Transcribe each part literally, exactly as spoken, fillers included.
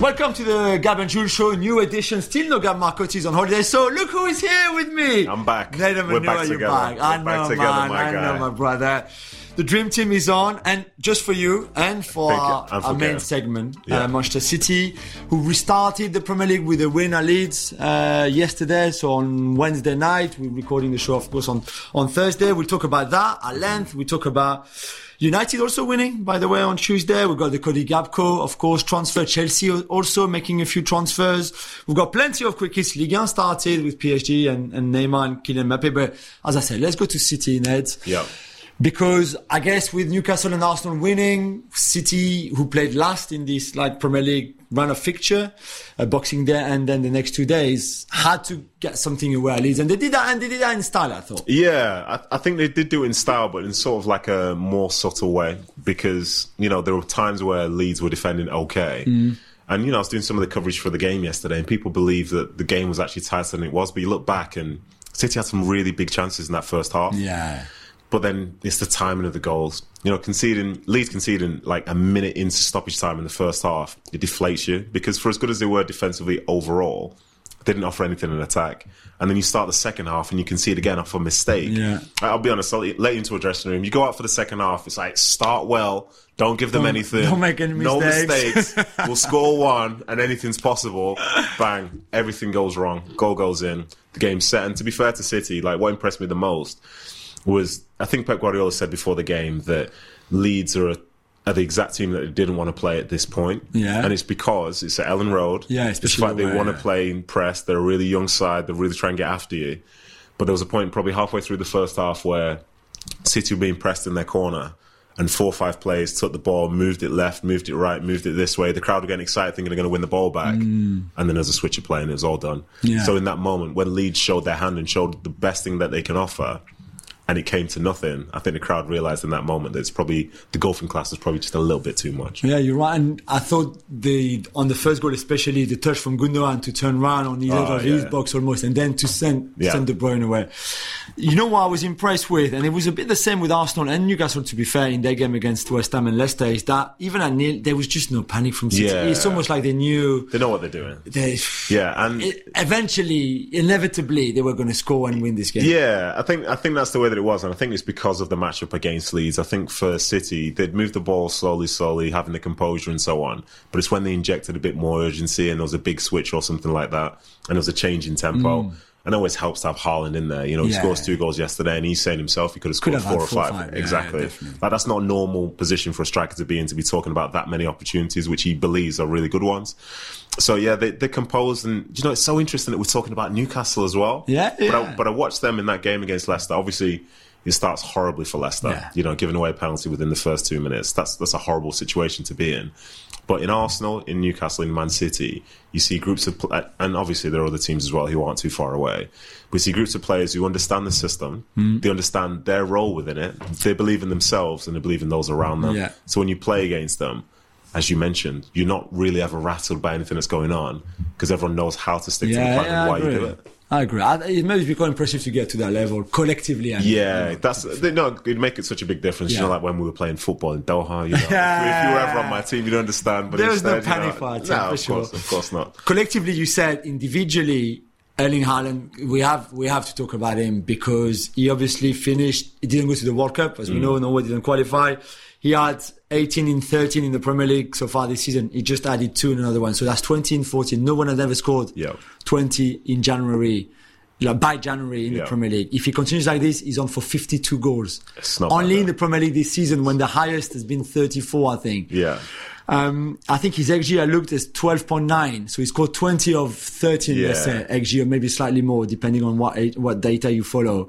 Welcome to the Gab and Jules show, new edition. Still no Gab Marcotti is on holiday, so look who is here with me. I'm back. Nathan We're Manua, back you're together. back. I We're know, back together, man. my I guy. know, my brother. The Dream Team is on, and just for you and for Thank you. our, And for our main Gareth. segment, Yeah. uh, Manchester City, who restarted the Premier League with a win at Leeds uh, yesterday. So on Wednesday night, we're recording the show, of course, on, on Thursday. We'll talk about that at length. We talk about United also winning, by the way, on Tuesday. We've got the Cody Gakpo, of course, transfer. Chelsea also making a few transfers. We've got plenty of quick hits. Ligue one started with P S G and, and Neymar and Kylian Mbappe. But as I said, let's go to City, Ned. Yeah. Because I guess with Newcastle and Arsenal winning, City, who played last in this like Premier League run of fixture, uh, Boxing Day and then the next two days, had to get something away at Leeds. And they did that, and they did that in style, I thought. Yeah, I, I think they did do it in style, but in sort of like a more subtle way, because, you know, there were times where Leeds were defending okay. Mm. And, you know, I was doing some of the coverage for the game yesterday, and people believe that the game was actually tighter than it was. But you look back, and City had some really big chances in that first half. Yeah. But then it's the timing of the goals. You know, conceding, Leeds conceding like a minute into stoppage time in the first half, it deflates you. Because for as good as they were defensively overall, they didn't offer anything in attack. And then you start the second half and you concede again off a mistake. Yeah. I'll be honest, I'll late into a dressing room, you go out for the second half, it's like, start well, don't give them Don't- anything. don't make any No mistakes. mistakes. We'll score one and anything's possible. Bang, everything goes wrong. Goal goes in. The game's set. And to be fair to City, like what impressed me the most was, I think Pep Guardiola said before the game that Leeds are, a, are the exact team that they didn't want to play at this point. Yeah. And it's because it's at Ellen Road. Yeah, It's the especially fact they away, want yeah. to play in press. They're a really young side. They really try and get after you. But there was a point probably halfway through the first half where City were being pressed in their corner and four or five players took the ball, moved it left, moved it right, moved it this way. The crowd were getting excited thinking they're going to win the ball back. Mm. And then there's a switch of play and it was all done. Yeah. So in that moment, when Leeds showed their hand and showed the best thing that they can offer, and it came to nothing, I think the crowd realised in that moment that it's probably, the golfing class was probably just a little bit too much. Yeah, you're right. And I thought the on the first goal, especially the touch from Gundogan to turn round on the edge Oh, of yeah. his box almost, and then to send Yeah. send De Bruyne away. You know what I was impressed with, and it was a bit the same with Arsenal and Newcastle, to be fair, in their game against West Ham and Leicester, is that even at nil, there was just no panic from City. Yeah. It's almost like they knew They know what they're doing. they, Yeah, and it, eventually, inevitably, they were going to score and win this game. yeah, I think I think that's the way that it was, and I think it's because of the matchup against Leeds. I think for City, they'd moved the ball slowly, slowly, having the composure and so on. But it's when they injected a bit more urgency and there was a big switch or something like that, and there was a change in tempo. And it always helps to have Haaland in there. You know, he Yeah. scores two goals yesterday, and he's saying himself he could have Could scored have had four or four or five. five. Yeah, Exactly. yeah, definitely. Like, that's not a normal position for a striker to be in, to be talking about that many opportunities, which he believes are really good ones. So yeah, they, they're composed, and you know, it's so interesting that we're talking about Newcastle as well. Yeah, But I, yeah. but I watched them in that game against Leicester. Obviously, it starts horribly for Leicester. Yeah. You know, giving away a penalty within the first two minutes. That's that's a horrible situation to be in. But in Arsenal, in Newcastle, in Man City, you see groups of, pl- and obviously there are other teams as well who aren't too far away. We see groups of players who understand the system, Hmm. they understand their role within it, they believe in themselves and they believe in those around them. Yeah. So when you play against them, as you mentioned, you're not really ever rattled by anything that's going on because everyone knows how to stick to the Yeah, plan yeah, and I why you agree. do it. I agree. I, it may be quite impressive to get to that level collectively. And, Yeah, you know, that's they, no. It'd make it such a big difference. Yeah. You know, like when we were playing football in Doha. You know, if, Yeah. if you were ever on my team, you'd understand. But There was no instead, you know, panic for our team, no, for of sure. course, of course not. collectively, you said individually, Erling Haaland, we have we have to talk about him because he obviously finished. He didn't go to the World Cup, as we know. Norway didn't qualify. He had eighteen in thirteen in the Premier League so far this season. He just added two in another one, so that's twenty in fourteen. No one has ever scored Yeah. twenty in January. Like by January in Yeah. the Premier League. If he continues like this, he's on for fifty-two goals. It's not Only bad, in though. the Premier League this season, when the highest has been thirty-four, I think. Yeah, Um, I think his X G I looked as twelve point nine, so he scored twenty of thirteen, Yeah. let's say, X G, or maybe slightly more, depending on what what data you follow.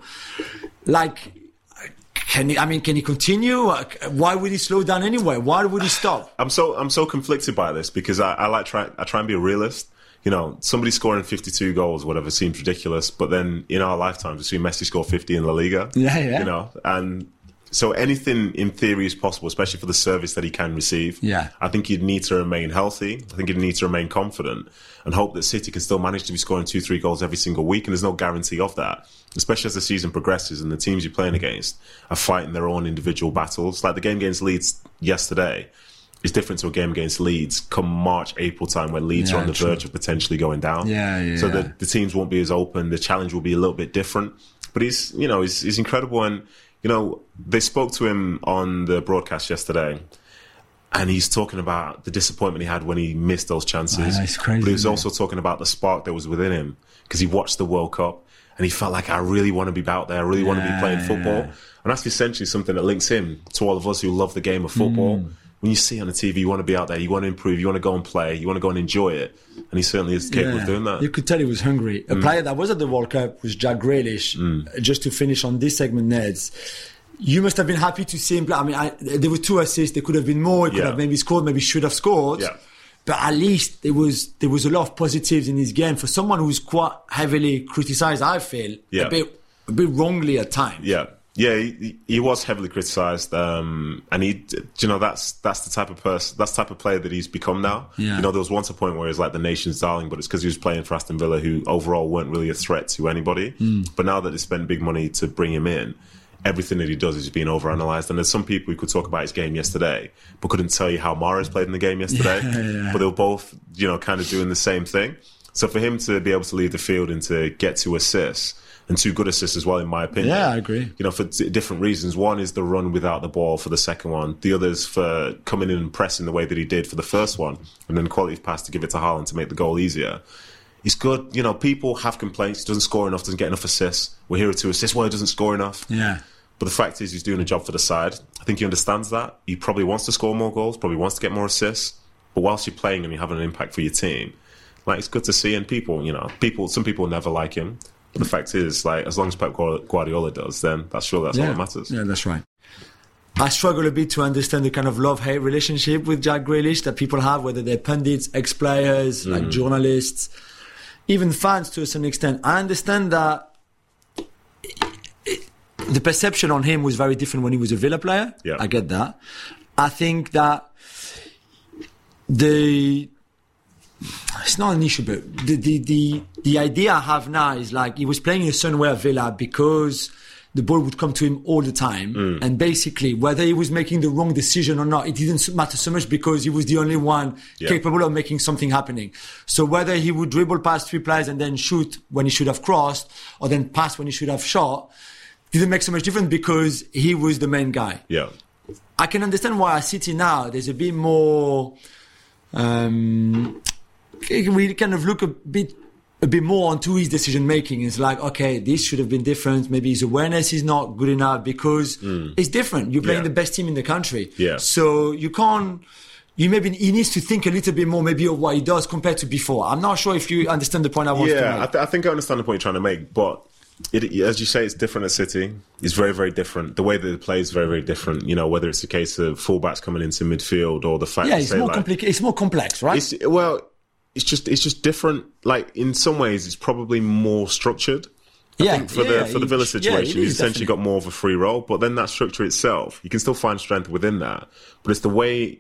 Like, can he, I mean, can he continue? Why would he slow down anyway? Why would he stop? I'm so I'm so conflicted by this because I, I like try I try and be a realist. You know, somebody scoring fifty-two goals, whatever, seems ridiculous. But then in our lifetimes, we've seen Messi score fifty in La Liga. Yeah, yeah. You know, and so anything in theory is possible, especially for the service that he can receive. Yeah. I think you'd need to remain healthy. I think you'd need to remain confident and hope that City can still manage to be scoring two, three goals every single week. And there's no guarantee of that, especially as the season progresses and the teams you're playing against are fighting their own individual battles. Like the game against Leeds yesterday. is different to a game against Leeds come March, April time when Leeds Yeah, are on the true. verge of potentially going down. Yeah, yeah, so yeah. the, the teams won't be as open. The challenge will be a little bit different. But he's, you know, he's, he's incredible. And, you know, they spoke to him on the broadcast yesterday. And he's talking about the disappointment he had when he missed those chances. Ah, it's crazy, but he was isn't it? also talking about the spark that was within him because he watched the World Cup and he felt like, I really want to be out there. I really want to be Yeah, playing football. yeah. And that's essentially something that links him to all of us who love the game of football. Mm. When you see it on the T V, you want to be out there, you want to improve, you want to go and play, you want to go and enjoy it. And he certainly is capable of doing that. You could tell he was hungry. A player that was at the World Cup was Jack Grealish. Mm. Just to finish on this segment, Neds, you must have been happy to see him play. I mean, I, there were two assists. There could have been more. He could Yeah. have maybe scored, maybe should have scored. Yeah. But at least there was there was a lot of positives in his game for someone who's quite heavily criticised. I feel Yeah. a bit a bit wrongly at times. Yeah, yeah, he, he was heavily criticised, um, and he, you know, that's that's the type of person, that's the type of player that he's become now. Yeah. You know, there was once a point where he was like the nation's darling, but it's because he was playing for Aston Villa, who overall weren't really a threat to anybody. Mm. But now that they spent big money to bring him in, everything that he does is being overanalyzed. And there's some people who could talk about his game yesterday, but couldn't tell you how Mahrez played in the game yesterday. Yeah, yeah. But they were both, you know, kind of doing the same thing. So for him to be able to leave the field and to get two assists, and two good assists as well, in my opinion. Yeah, I agree. You know, for d- different reasons. One is the run without the ball for the second one. The other is for coming in and pressing the way that he did for the first one. And then the quality of pass to give it to Haaland to make the goal easier. He's good. You know, people have complaints. He doesn't score enough, doesn't get enough assists. We're here to assist. Well, he doesn't score enough. Yeah. But the fact is, he's doing a job for the side. I think he understands that. He probably wants to score more goals, probably wants to get more assists. But whilst you're playing and you're having an impact for your team, like, it's good to see. And people, you know, people, some people never like him. But the fact is, like, as long as Pep Guardiola does, then that's sure that's yeah. all that matters. Yeah, that's right. I struggle a bit to understand the kind of love-hate relationship with Jack Grealish that people have, whether they're pundits, ex-players, mm. like journalists, even fans to a certain extent. I understand that the perception on him was very different when he was a Villa player. Yeah. I get that. I think that the it's not an issue, but the, the the the idea I have now is like he was playing in a certain way at Villa because the ball would come to him all the time, Mm. and basically whether he was making the wrong decision or not, it didn't matter so much because he was the only one Yeah. capable of making something happening. So whether he would dribble past three players and then shoot when he should have crossed, or then pass when he should have shot, didn't make so much difference because he was the main guy. Yeah. I can understand why at City now there's a bit more. Um, we kind of look a bit, a bit more onto his decision making. It's like, okay, this should have been different. Maybe his awareness is not good enough because Mm. it's different. You're playing Yeah. the best team in the country, Yeah. so you can't. You maybe he needs to think a little bit more, maybe of what he does compared to before. I'm not sure if you understand the point I want to Yeah, I, make. th- I think I understand the point you're trying to make, but it, as you say, it's different at City. It's very, very different. The way that they play is very, very different. You know, whether it's a case of fullbacks coming into midfield or the fact yeah, that it's say, more like, complicated. It's more complex, right? It's, well, it's just it's just different. Like, in some ways, it's probably more structured. I Yeah, think for yeah, the for the it- Villa yeah, situation, it he's is, essentially definitely. got more of a free role. But then that structure itself, you can still find strength within that. But it's the way.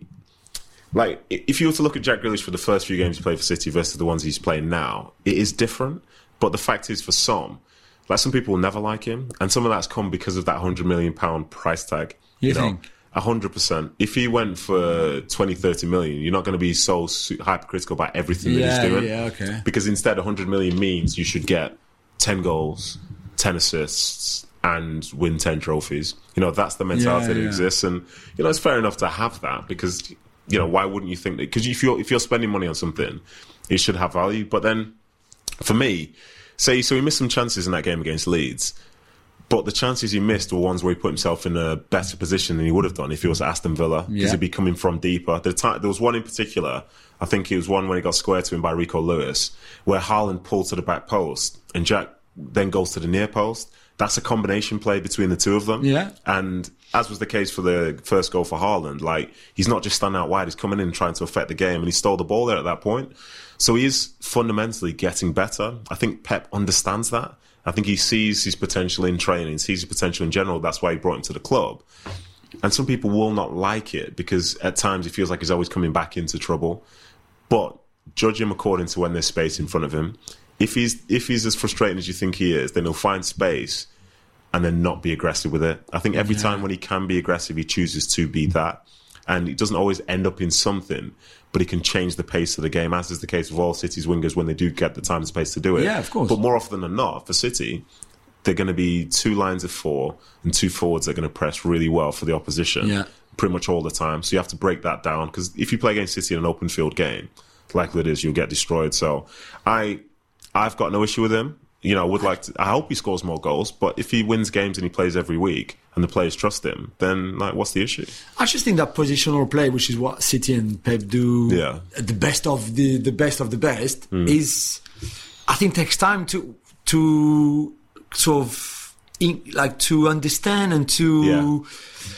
Like, i- if you were to look at Jack Grealish for the first few games he played for City versus the ones he's playing now, it is different. But the fact is, for some, like, some people will never like him, and some of that's come because of that hundred million pound price tag. You know, think? A hundred percent. If he went for twenty, thirty million, you're not going to be so su- hypercritical about everything that Yeah, he's doing. yeah, okay. Because instead, a hundred million means you should get ten goals, ten assists, and win ten trophies. You know, that's the mentality Yeah, that yeah. exists, and you know, it's fair enough to have that because you know, why wouldn't you think that? Because if you're if you're spending money on something, it should have value. But then, for me, say so he missed some chances in that game against Leeds. But the chances he missed were ones where he put himself in a better position than he would have done if he was at Aston Villa, because Yeah. he'd be coming from deeper. The time, there was one in particular, I think it was one when he got squared to him by Rico Lewis, where Haaland pulled to the back post and Jack then goes to the near post. That's a combination play between the two of them. Yeah. And as was the case for the first goal for Haaland, like, he's not just standing out wide, he's coming in and trying to affect the game, and he stole the ball there at that point. So he is fundamentally getting better. I think Pep understands that. I think he sees his potential in training, sees his potential in general. That's why he brought him to the club. And some people will not like it because at times he feels like he's always coming back into trouble. But judge him according to when there's space in front of him. If he's if he's as frustrating as you think he is, then he'll find space and then not be aggressive with it. I think every Yeah. time when he can be aggressive, he chooses to be that. and it doesn't always end up in something, but he can change the pace of the game, as is the case with all City's wingers when they do get the time and space to do it. Yeah, of course. But more often than not, for City, they're going to be two lines of four and two forwards that are going to press really well for the opposition Yeah. pretty much all the time. So you have to break that down, because if you play against City in an open field game, likely it is you'll get destroyed. So I, I've got no issue with him. You know, would like to, I hope he scores more goals, but if he wins games and he plays every week and the players trust him, then like, what's the issue? I just think that positional play, which is what City and Pep do, Yeah. the best of the the best of the best, mm. is I think takes time to to sort of in, like to understand and to. Yeah.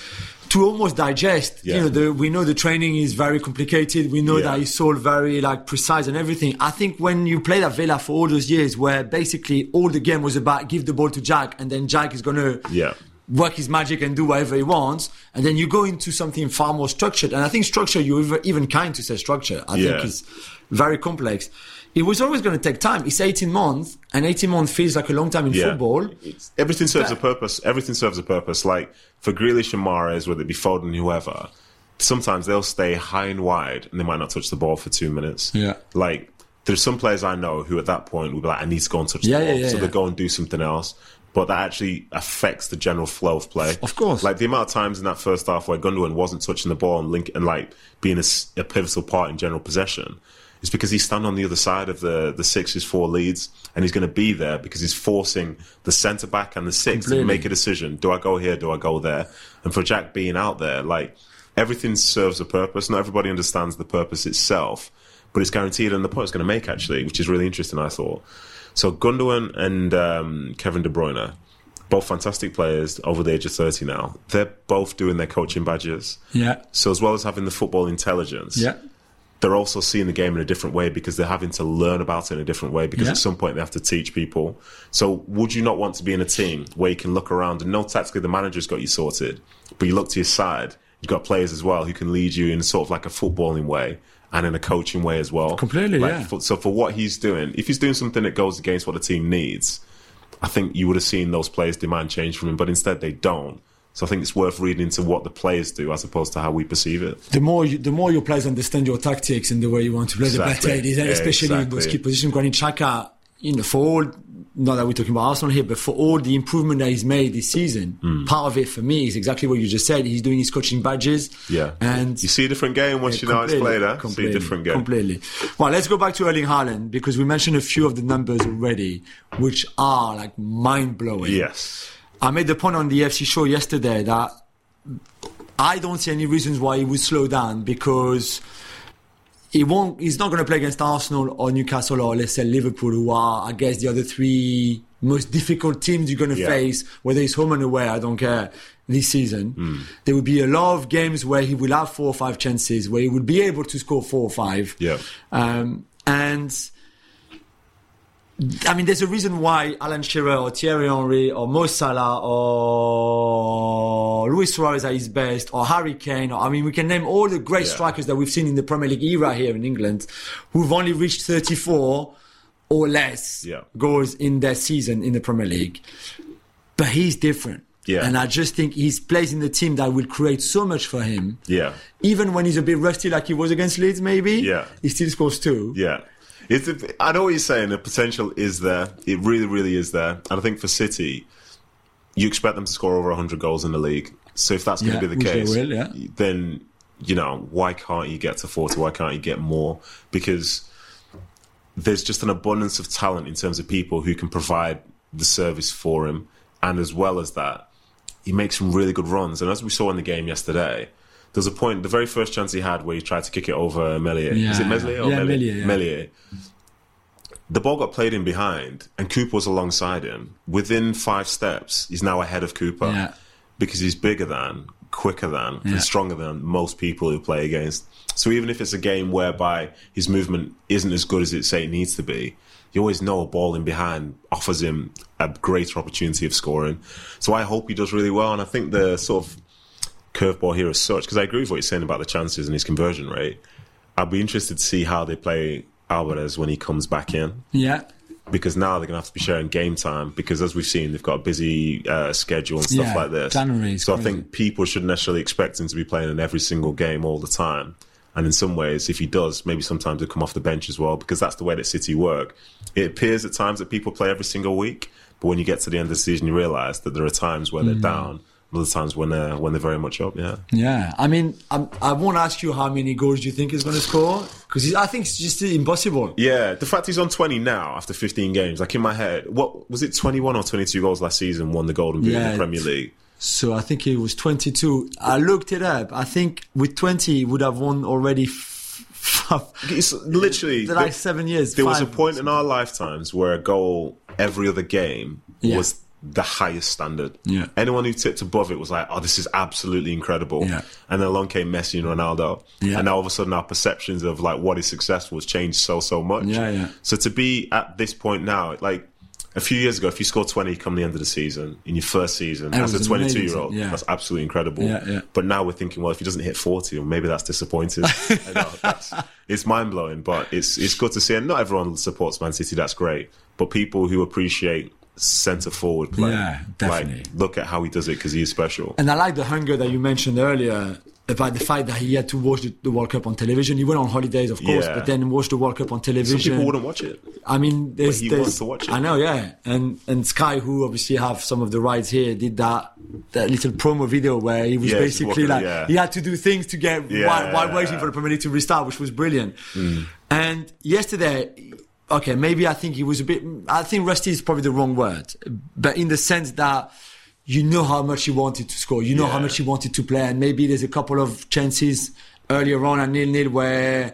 To almost digest, Yeah. you know, the, we know the training is very complicated. We know Yeah. that it's all very like precise and everything. I think when you played at Villa for all those years, where basically all the game was about give the ball to Jack, and then Jack is gonna Yeah. work his magic and do whatever he wants, and then you go into something far more structured. And I think structure, you're even kind to say structure. I Yeah. think is very complex. It was always going to take time. It's eighteen months, and eighteen months feels like a long time in Yeah. football. It's, everything serves But- a purpose. Everything serves a purpose. Like for Grealish and Mahrez, whether it be Foden, whoever, sometimes they'll stay high and wide and they might not touch the ball for two minutes. Yeah. Like there's some players I know who at that point will be like, I need to go and touch Yeah, the ball. yeah, yeah, so yeah. they go and do something else. But that actually affects the general flow of play. Of course. Like the amount of times in that first half where Gundogan wasn't touching the ball and link and like being a, s- a pivotal part in general possession, it's because he's standing on the other side of the, the six's four leads, and he's going to be there because he's forcing the centre-back and the six Completely. to make a decision. Do I go here? Do I go there? And for Jack being out there, like, everything serves a purpose. Not everybody understands the purpose itself, but it's guaranteed, and the point it's going to make, actually, which is really interesting, I thought. So Gundogan and um, Kevin De Bruyne, both fantastic players over the age of thirty now. They're both doing their coaching badges. Yeah. So as well as having the football intelligence, Yeah. they're also seeing the game in a different way because they're having to learn about it in a different way because Yeah. at some point they have to teach people. So would you not want to be in a team where you can look around and know tactically the manager's got you sorted, but you look to your side, you've got players as well who can lead you in sort of like a footballing way and in a coaching way as well. Completely, Like, yeah. for- so for what he's doing, if he's doing something that goes against what the team needs, I think you would have seen those players demand change from him, but instead they don't. So I think it's worth reading into what the players do as opposed to how we perceive it. The more you, the more your players understand your tactics and the way you want to play, Exactly. the better it is, and Yeah, especially in those exactly. key positions. Granit Xhaka, you know, for all, not that we're talking about Arsenal here, but for all the improvement that he's made this season, Mm. part of it for me is exactly what you just said. He's doing his coaching badges. Yeah. And You see a different game once you know how it's played, huh? See a different game. Completely. Well, let's go back to Erling Haaland, because we mentioned a few of the numbers already, which are like mind-blowing. Yes. I made the point on the F C show yesterday that I don't see any reasons why he would slow down, because he won't. He's not going to play against Arsenal or Newcastle or, let's say, Liverpool, who are, I guess, the other three most difficult teams you're going to Yeah. face, whether it's home and away. I don't care. This season, Mm. there will be a lot of games where he will have four or five chances, where he will be able to score four or five. Yeah. Um, and I mean, there's a reason why Alan Shearer or Thierry Henry or Mo Salah or Luis Suarez are his best, or Harry Kane. Or, I mean, we can name all the great Yeah. strikers that we've seen in the Premier League era here in England, who've only reached thirty-four or less Yeah. goals in their season in the Premier League. But he's different. Yeah. And I just think he's plays in the team that will create so much for him. Yeah. Even when he's a bit rusty like he was against Leeds, maybe, Yeah. he still scores two. Yeah. It's, I know what you're saying. The potential is there. It really, really is there. And I think for City, you expect them to score over one hundred goals in the league. So if that's going Yeah, to be the which they case, will, yeah. then, you know, why can't you get to forty? Why can't you get more? Because there's just an abundance of talent in terms of people who can provide the service for him. And as well as that, he makes some really good runs. And as we saw in the game yesterday, there's a point, the very first chance he had where he tried to kick it over Meslier. Yeah. Is it Meslier or Yeah, Meslier? Meslier, yeah. Meslier. The ball got played in behind, and Cooper was alongside him. Within five steps, he's now ahead of Cooper Yeah. because he's bigger than, quicker than, Yeah. and stronger than most people who play against. So even if it's a game whereby his movement isn't as good as it say it needs to be, you always know a ball in behind offers him a greater opportunity of scoring. So I hope he does really well, and I think the sort of curveball here as such, because I agree with what you're saying about the chances and his conversion rate. I'd be interested to see how they play Alvarez when he comes back in. Yeah. because now they're going to have to be sharing game time because, as we've seen, they've got a busy uh, schedule and stuff Yeah, like this. January is so crazy. I think people shouldn't necessarily expect him to be playing in every single game all the time. And in some ways, if he does, maybe sometimes he'll come off the bench as well, because that's the way that City work. It appears at times that people play every single week, but when you get to the end of the season, you realise that there are times where they're Mm. down, and other times when they're when they're very much up. Yeah, Yeah, I mean, I'm, I won't ask you how many goals you think he's going to score, because I think it's just impossible. yeah. The fact he's on twenty now after fifteen games, like in my head, what was it, twenty-one or twenty-two goals last season? Won the Golden Boot in Yeah. the Premier League. So I think it was twenty-two. I looked it up. I think with twenty, he would have won already f- f- It's literally the last seven years. There was a five. point in our lifetimes where a goal every other game Yeah. was the highest standard. Yeah. Anyone who tipped above it was like, oh, this is absolutely incredible. Yeah. And then along came Messi and Ronaldo. Yeah. And now all of a sudden our perceptions of like what is successful has changed so, so much. Yeah, yeah. So to be at this point now, like a few years ago, if you scored twenty come the end of the season, in your first season, It as a was twenty-two-year-old, amazing, yeah. that's absolutely incredible. Yeah, yeah. But now we're thinking, well, if he doesn't hit forty, well, maybe that's disappointing. I know, that's, it's mind-blowing, but it's it's good to see. And not everyone supports Man City, that's great. But people who appreciate centre-forward play, Yeah, definitely. like, look at how he does it because he is special. And I like the hunger that you mentioned earlier about the fact that he had to watch the, the World Cup on television. He went on holidays, of course, Yeah. but then watched the World Cup on television. Some people wouldn't watch it. I mean, there's, But he there's, wants to watch it. I know, yeah, and and Sky, who obviously have some of the rights here, did that that little promo video where he was Yeah, he's basically walking, like yeah. he had to do things to get Yeah, while, while yeah, waiting yeah. for the Premier League to restart, which was brilliant. Mm. And yesterday, okay, maybe I think he was a bit. I think rusty is probably the wrong word, but in the sense that you know how much he wanted to score, you know Yeah. how much he wanted to play, and maybe there's a couple of chances earlier on at nil-nil where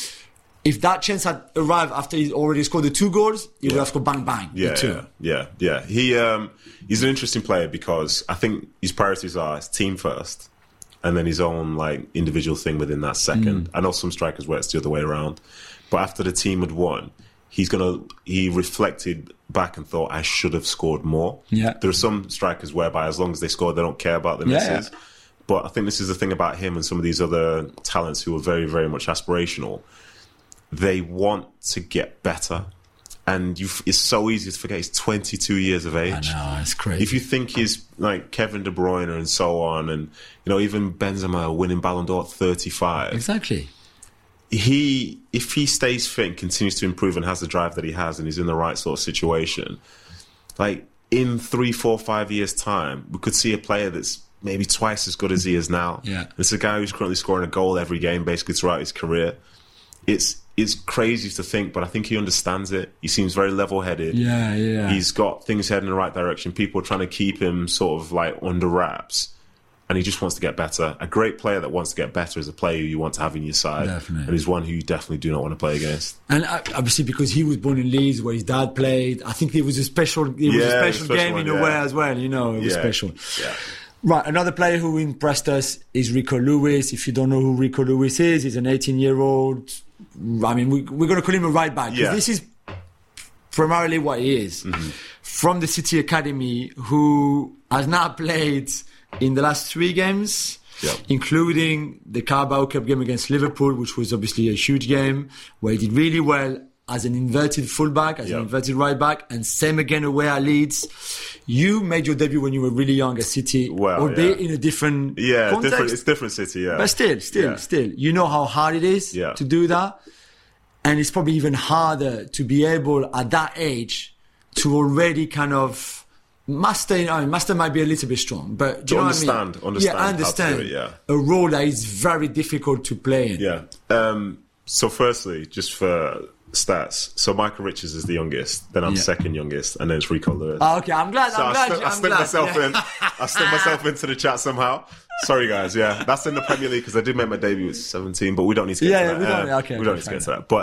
if that chance had arrived after he's already scored the two goals, he would Yeah. have scored bang bang. the Yeah, two. yeah, yeah, yeah. He um, he's an interesting player because I think his priorities are his team first, and then his own like individual thing within that second. I know some strikers where it's the other way around, but after the team had won, he's gonna he reflected back and thought, I should have scored more. Yeah. There are some strikers whereby as long as they score, they don't care about the Yeah, misses. But I think this is the thing about him and some of these other talents who are very, very much aspirational. They want to get better. And you, it's so easy to forget he's twenty-two years of I age. know, it's crazy. If you think he's like Kevin De Bruyne and so on, and you know even Benzema winning Ballon d'Or at thirty-five, exactly. he if he stays fit and continues to improve and has the drive that he has and he's in the right sort of situation, like in three, four, five years' time, we could see a player that's maybe twice as good as he is now. Yeah. It's a guy who's currently scoring a goal every game basically throughout his career. It's it's crazy to think, but I think he understands it. He seems very level-headed. Yeah, yeah. He's got things heading in the right direction. People are trying to keep him sort of like under wraps. And he just wants to get better. A great player that wants to get better is a player who you want to have in your side. Definitely. And he's one who you definitely do not want to play against. And uh, obviously, because he was born in Leeds, where his dad played, I think it was a special, it was Yeah, a it was special, a special game one, in a yeah. way as well. You know, it was Yeah, special. yeah. Right, another player who impressed us is Rico Lewis. If you don't know who Rico Lewis is, he's an eighteen-year-old. I mean, we, we're going to call him a right back because Yeah. this is primarily what he is. Mm-hmm. From the City Academy, who has now played in the last three games, Yep. including the Carabao Cup game against Liverpool, which was obviously a huge game, where he did really well as an inverted fullback, as Yep. an inverted right back, and same again away at Leeds. You made your debut when you were really young at City, Well, albeit yeah. in a different Yeah, context. different, it's different city, yeah. But still, still, Yeah. still, you know how hard it is Yeah. to do that. And it's probably even harder to be able at that age to already kind of master, I mean, master might be a little bit strong, but do To you know understand- what I mean? understand yeah, how to do understand it, yeah. a role that is very difficult to play in. Yeah. Um, so firstly, just for stats, so Michael Richards is the youngest, then I'm Yeah. second youngest, and then it's Rico Lewis. Ah, okay, I'm glad, So I'm I, glad, stuck, I I'm stuck glad. myself yeah. in. I stuck myself into the chat somehow. Sorry, guys. Yeah, that's in the Premier League because I did make my debut at seventeen, but we don't need to get Yeah, to yeah, that. we don't- Um, okay, we don't okay, need to get to that.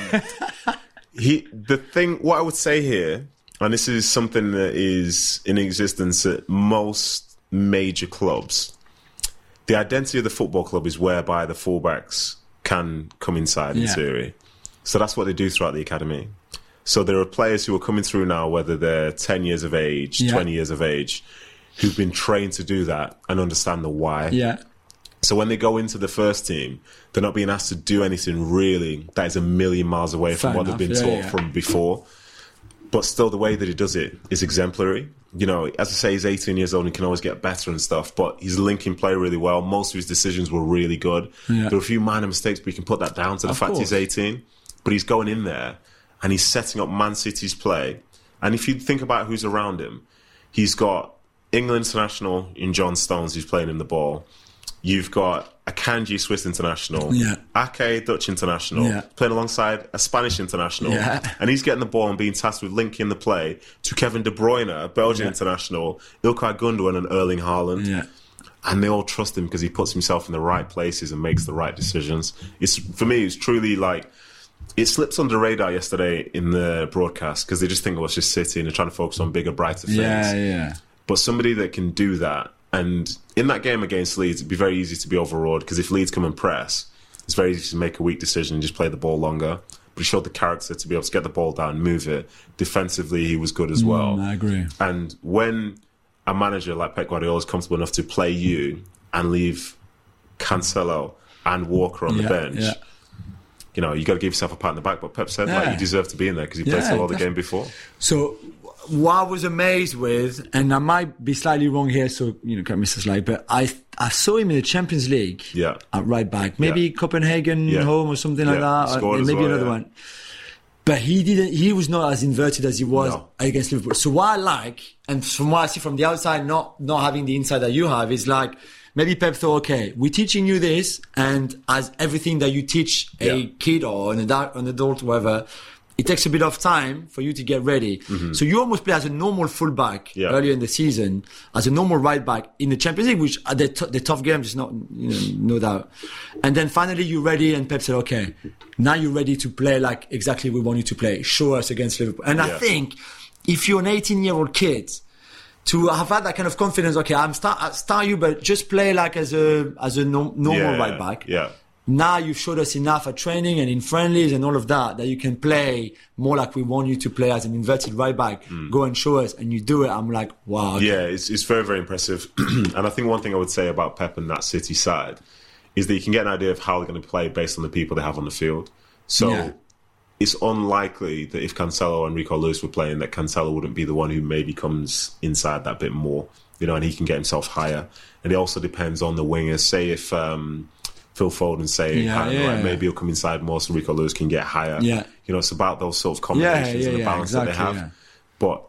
But um, he, the thing, what I would say here, and this is something that is in existence at most major clubs. The identity of the football club is whereby the fullbacks can come inside in Yeah. theory. So that's what they do throughout the academy. So there are players who are coming through now, whether they're ten years of age, Yeah. twenty years of age, who've been trained to do that and understand the why. Yeah. So when they go into the first team, they're not being asked to do anything really that is a million miles away from Fair what enough. they've been Yeah, taught yeah. from before. but still the way that he does it is exemplary. You know, as I say, he's eighteen years old and he can always get better and stuff, but he's linking play really well. Most of his decisions were really good. Yeah. There were a few minor mistakes, but you can put that down to the Of fact course. he's eighteen. But he's going in there and he's setting up Man City's play. And if you think about who's around him, he's got England international in John Stones, who's playing him the ball. You've got Akanji, Swiss international. Yeah. Ake, Dutch international. Yeah. Playing alongside a Spanish international. Yeah. And he's getting the ball and being tasked with linking the play to Kevin De Bruyne, a Belgian Yeah. international, Ilkay Gundogan and Erling Haaland. Yeah. And they all trust him because he puts himself in the right places and makes the right decisions. It's for me, it's truly like... It slips under the radar yesterday in the broadcast because they just think, well, it's just City and they're trying to focus on bigger, brighter things. Yeah, yeah. But somebody that can do that, and in that game against Leeds, it'd be very easy to be overawed because if Leeds come and press, it's very easy to make a weak decision and just play the ball longer. But he showed the character to be able to get the ball down, move it. Defensively, he was good as well. Mm, I agree. And when a manager like Pep Guardiola is comfortable enough to play you and leave Cancelo and Walker on Yeah, the bench, yeah. you know, you got to give yourself a pat on the back. But Pep said, Yeah. like, you deserve to be in there because you played Yeah, so well the def- game before. So what I was amazed with, and I might be slightly wrong here, so, you know, cut me slight, but I I saw him in the Champions League Yeah. at right back. Maybe Yeah. Copenhagen Yeah. home or something like Yeah. that. Scored Or as maybe well, another yeah. one. But he didn't, he was not as inverted as he was No. against Liverpool. So what I like, and from what I see from the outside, not, not having the insight that you have, is like, maybe Pep thought, okay, we're teaching you this, and as everything that you teach a Yeah. kid or an adult, an adult, whatever, it takes a bit of time for you to get ready. Mm-hmm. So you almost play as a normal fullback Yeah. earlier in the season, as a normal right back in the Champions League, which are the, t- the tough games, is not, you know, no doubt. And then finally you're ready, and Pep said, okay, now you're ready to play like exactly we want you to play. Show us against Liverpool. And I Yeah. think if you're an eighteen year old kid, to have had that kind of confidence, okay, I'm start, I start you, but just play like as a, as a no, normal Yeah, right back. Yeah. Now you've showed us enough at training and in friendlies and all of that, that you can play more like we want you to play as an inverted right back. Go and show us, and you do it. I'm like, wow. Okay. Yeah, it's, it's very, very impressive. And I think one thing I would say about Pep and that City side is that you can get an idea of how they're going to play based on the people they have on the field. So Yeah. it's unlikely that if Cancelo and Rico Lewis were playing, that Cancelo wouldn't be the one who maybe comes inside that bit more, you know, and he can get himself higher. And it also depends on the wingers. Say if um, Phil Foden, say, Yeah, kind of yeah, like, yeah. maybe he'll come inside more so Rico Lewis can get higher. Yeah. You know, it's about those sort of combinations Yeah, yeah, and the yeah, balance that they exactly, have. yeah. But,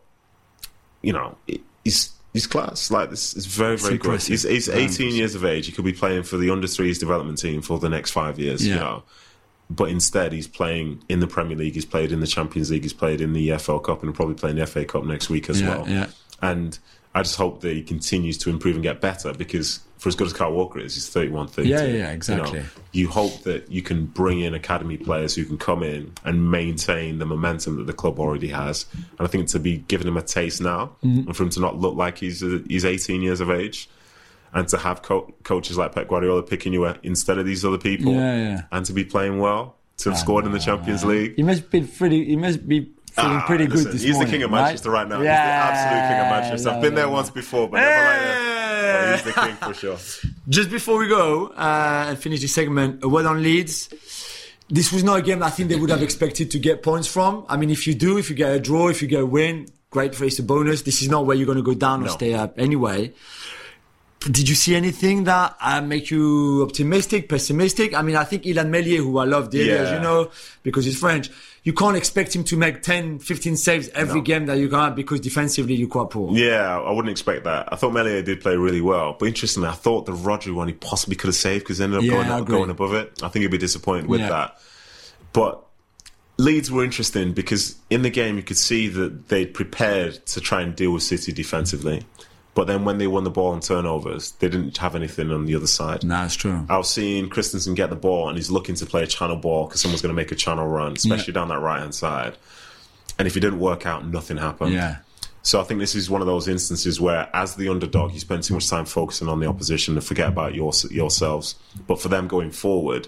you know, it, he's he's class. Like, this is very, very It's good. impressive. He's, he's Very eighteen impressive. years of age. He could be playing for the under threes development team for the next five years, you Yeah. know. But instead, he's playing in the Premier League. He's played in the Champions League. He's played in the E F L Cup, and he'll probably play in the F A Cup next week as Yeah, well. yeah. And I just hope that he continues to improve and get better, because for as good as Kyle Walker is, he's thirty-one, thirty-two. Yeah, yeah, exactly. You know, you hope that you can bring in academy players who can come in and maintain the momentum that the club already has. And I think to be giving him a taste now, Mm-hmm. and for him to not look like he's uh, he's eighteen years of age, and to have co- coaches like Pep Guardiola picking you instead of these other people, Yeah, yeah. and to be playing well, to have scored in the Champions League. He must be pretty, he must be feeling Ah, pretty listen, good this he's morning. the king of right? Manchester right, now. Yeah, he's the absolute king of Manchester. no, I've been no, there no. once before, but never like that. But he's the king for sure. Just before we go uh, and finish this segment, a word on Leeds. This was not a game I think they would have expected to get points from. I mean, if you do, if you get a draw, if you get a win, great for it's a bonus. This is not where you're going to go down or No. stay up anyway. Did you see anything that uh, make you optimistic, pessimistic? I mean, I think Ilan Meslier, who I love dearly, Yeah. as you know, because he's French, you can't expect him to make ten, fifteen saves every No. game that you can, because defensively you're quite poor. Yeah, I wouldn't expect that. I thought Meslier did play really well, but interestingly, I thought the Rodri one he possibly could have saved because he ended up Yeah, going, I up, agree. going above it. I think he'd be disappointed with Yeah. that. But Leeds were interesting because in the game you could see that they'd prepared to try and deal with City defensively. But then when they won the ball on turnovers, they didn't have anything on the other side. Nah, it's true. I was seeing Christensen get the ball and he's looking to play a channel ball because someone's going to make a channel run, especially down that right-hand side. And if it didn't work out, nothing happened. Yeah. So I think this is one of those instances where, as the underdog, you spend too much time focusing on the opposition and forget about your, yourselves. But for them going forward,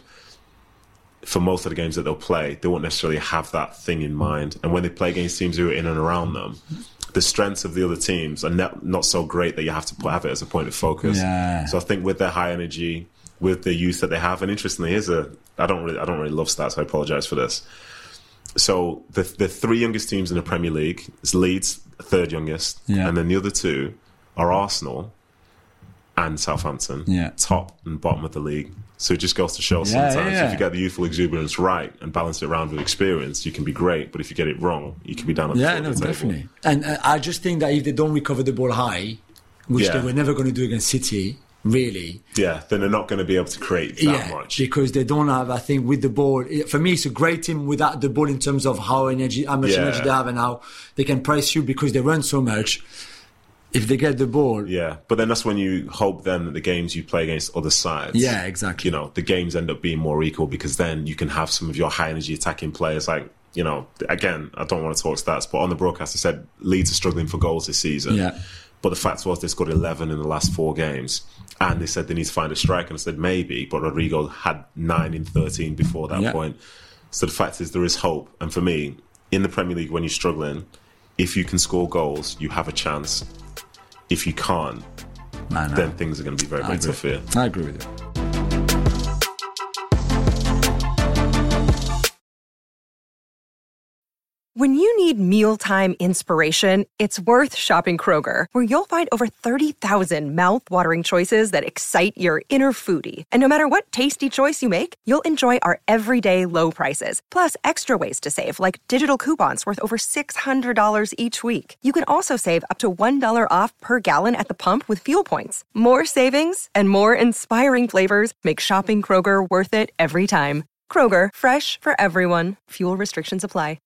for most of the games that they'll play, they won't necessarily have that thing in mind. And when they play against teams who are in and around them, the strengths of the other teams are not, not so great that you have to have it as a point of focus. Yeah. So I think with their high energy, with the youth that they have, and interestingly, here's a I don't really I don't really love stats. So I apologize for this. so the the three youngest teams in the Premier League is Leeds, third youngest, Yeah. and then the other two are Arsenal and Southampton, Yeah. top and bottom of the league. So it just goes to show Yeah, sometimes yeah. if you get the youthful exuberance right and balance it around with experience, you can be great. But if you get it wrong, you can be down at the Yeah, bottom no, of the table. definitely. And uh, I just think that if they don't recover the ball high, which Yeah. they were never going to do against City, really. Yeah, then they're not going to be able to create that yeah, much. because they don't have, I think, with the ball. it- For me, it's a great team without the ball in terms of how energy, how much Yeah. energy they have and how they can press you because they run so much. If they get the ball, Yeah, but then that's when you hope then that the games you play against other sides, Yeah, exactly. you know, the games end up being more equal because then you can have some of your high energy attacking players. Like, you know, again, I don't want to talk stats, but on the broadcast I said Leeds are struggling for goals this season. Yeah. But the fact was they scored eleven in the last four games. And they said they need to find a striker. And I said maybe, but Rodrigo had nine in thirteen before that Yeah. point. So the fact is there is hope. And for me, in the Premier League, when you're struggling, if you can score goals, you have a chance. If you can't, Man, then things are going to be very, I very agree. tough here. I agree with you. When you need mealtime inspiration, it's worth shopping Kroger, where you'll find over thirty thousand mouthwatering choices that excite your inner foodie. And no matter what tasty choice you make, you'll enjoy our everyday low prices, plus extra ways to save, like digital coupons worth over six hundred dollars each week. You can also save up to one dollar off per gallon at the pump with fuel points. More savings and more inspiring flavors make shopping Kroger worth it every time. Kroger, fresh for everyone. Fuel restrictions apply.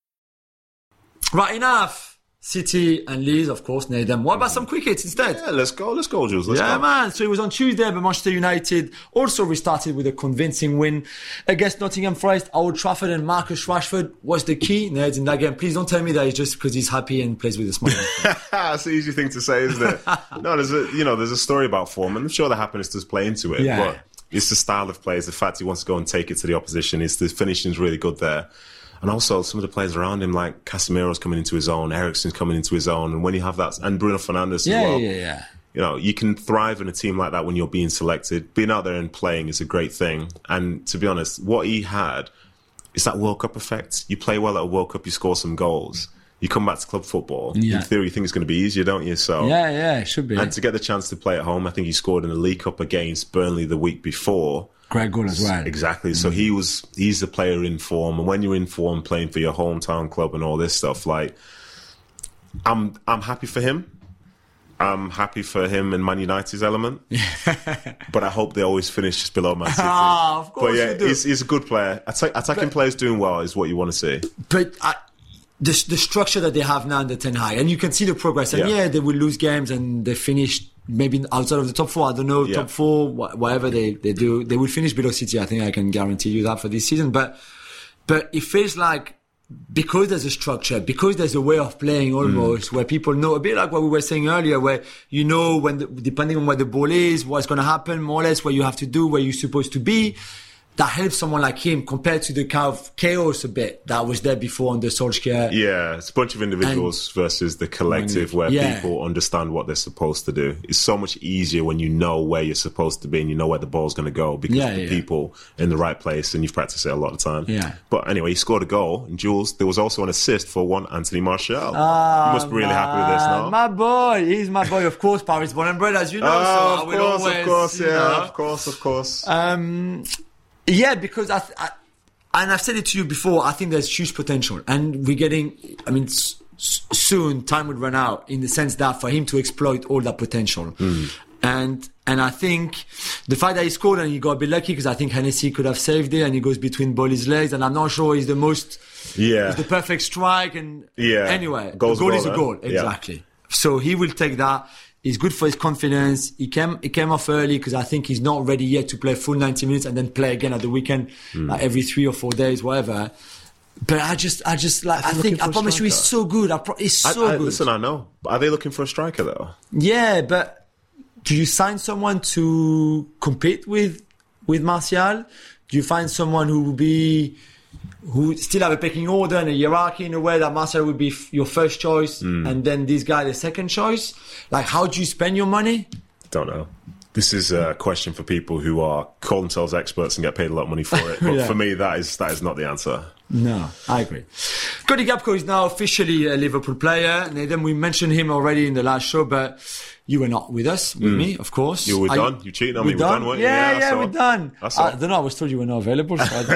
Right, enough. City and Leeds, of course, need them. What about some cricket instead? Yeah, let's go. Let's go, Jules. Let's yeah, go. man. So it was on Tuesday, but Manchester United also restarted with a convincing win against Nottingham Forest. Old Trafford and Marcus Rashford was the key, Ned, in that game. Please don't tell me that it's just because he's happy and plays with a smile. That's an easy thing to say, isn't it? No, there's a you know there's a story about form, and I'm sure the happiness does play into it. Yeah. But it's the style of play, it's the fact he wants to go and take it to the opposition. It's the finishing's really good there. And also, some of the players around him, like Casemiro's coming into his own, Eriksen's coming into his own, and when you have that, and Bruno Fernandes yeah, as well. yeah, yeah. You know, you can thrive in a team like that when you're being selected. Being out there and playing is a great thing. And to be honest, what he had is that World Cup effect. You play well at a World Cup, you score some goals. You come back to club football. Yeah. In theory, you think it's going to be easier, don't you? So, Yeah, yeah, it should be. and to get the chance to play at home, I think he scored in the League Cup against Burnley the week before. Great goal as well. Exactly. So he was, he's a player in form. And when you're in form playing for your hometown club and all this stuff, like, I'm, I'm happy for him. I'm happy for him in Man United's element. But I hope they always finish just below Man City. Ah, of course But yeah, you do. he's, he's a good player. Attack, attacking But- players doing well is what you want to see. But I, the the structure that they have now under Ten Hag, and you can see the progress. And Yeah. yeah, they will lose games, and they finish maybe outside of the top four. I don't know, Yeah. top four, wh- whatever they, they do, they will finish below City. I think I can guarantee you that for this season. But but it feels like because there's a structure, because there's a way of playing almost where people know, a bit like what we were saying earlier, where you know when the, depending on where the ball is, what's going to happen, more or less what you have to do, where you're supposed to be. That helps someone like him compared to the kind of chaos a bit that was there before under Solskjaer. Yeah, it's a bunch of individuals versus the collective where Yeah. people understand what they're supposed to do. It's so much easier when you know where you're supposed to be and you know where the ball's going to go because Yeah, the yeah. people in the right place and you've practiced it a lot of time. Yeah. But anyway, he scored a goal. And Jules, there was also an assist for one Anthony Martial. Ah, you must be really happy with this man, now. My boy, he's my boy, of course, Paris born and bred, as you know. so Oh, I of will course, always, of course, you yeah, know. of course, of course. Um, yeah, because I, th- I, and I've said it to you before. I think there's huge potential, and we're getting. I mean, s- s- soon time would run out in the sense that for him to exploit all that potential, Mm. and and I think the fact that he scored and he got a bit lucky because I think Hennessy could have saved it, and he goes between Bolly's legs, and I'm not sure he's the most. Yeah. It's the perfect strike, and Yeah. anyway, Goal's a goal a is a goal, goal, eh? Yeah. exactly. So he will take that. He's good for his confidence. He came he came off early because I think he's not ready yet to play full ninety minutes and then play again at the weekend, Hmm. like every three or four days, whatever. But I just, I just like, I looking think, for I a promise you, he's striker? so good. I pro- he's so I, I, good. listen, I know. But are they looking for a striker, though? Yeah, but do you sign someone to compete with with Martial? Do you find someone who will be who still have a pecking order and a hierarchy in a way that Martial would be f- your first choice and then this guy the second choice? Like, how do you spend your money? Don't know. This is a question for people who are call themselves experts and get paid a lot of money for it. But Yeah. for me, that is that is not the answer. No, I agree. Cody Gakpo is now officially a Liverpool player. Nathan, we mentioned him already in the last show, but you were not with us, with mm. me, of course. You were Are done. You, you cheated on me. We're done, weren't you? Yeah, yeah, yeah, we're done. I, I don't know. I was told you were not available. So I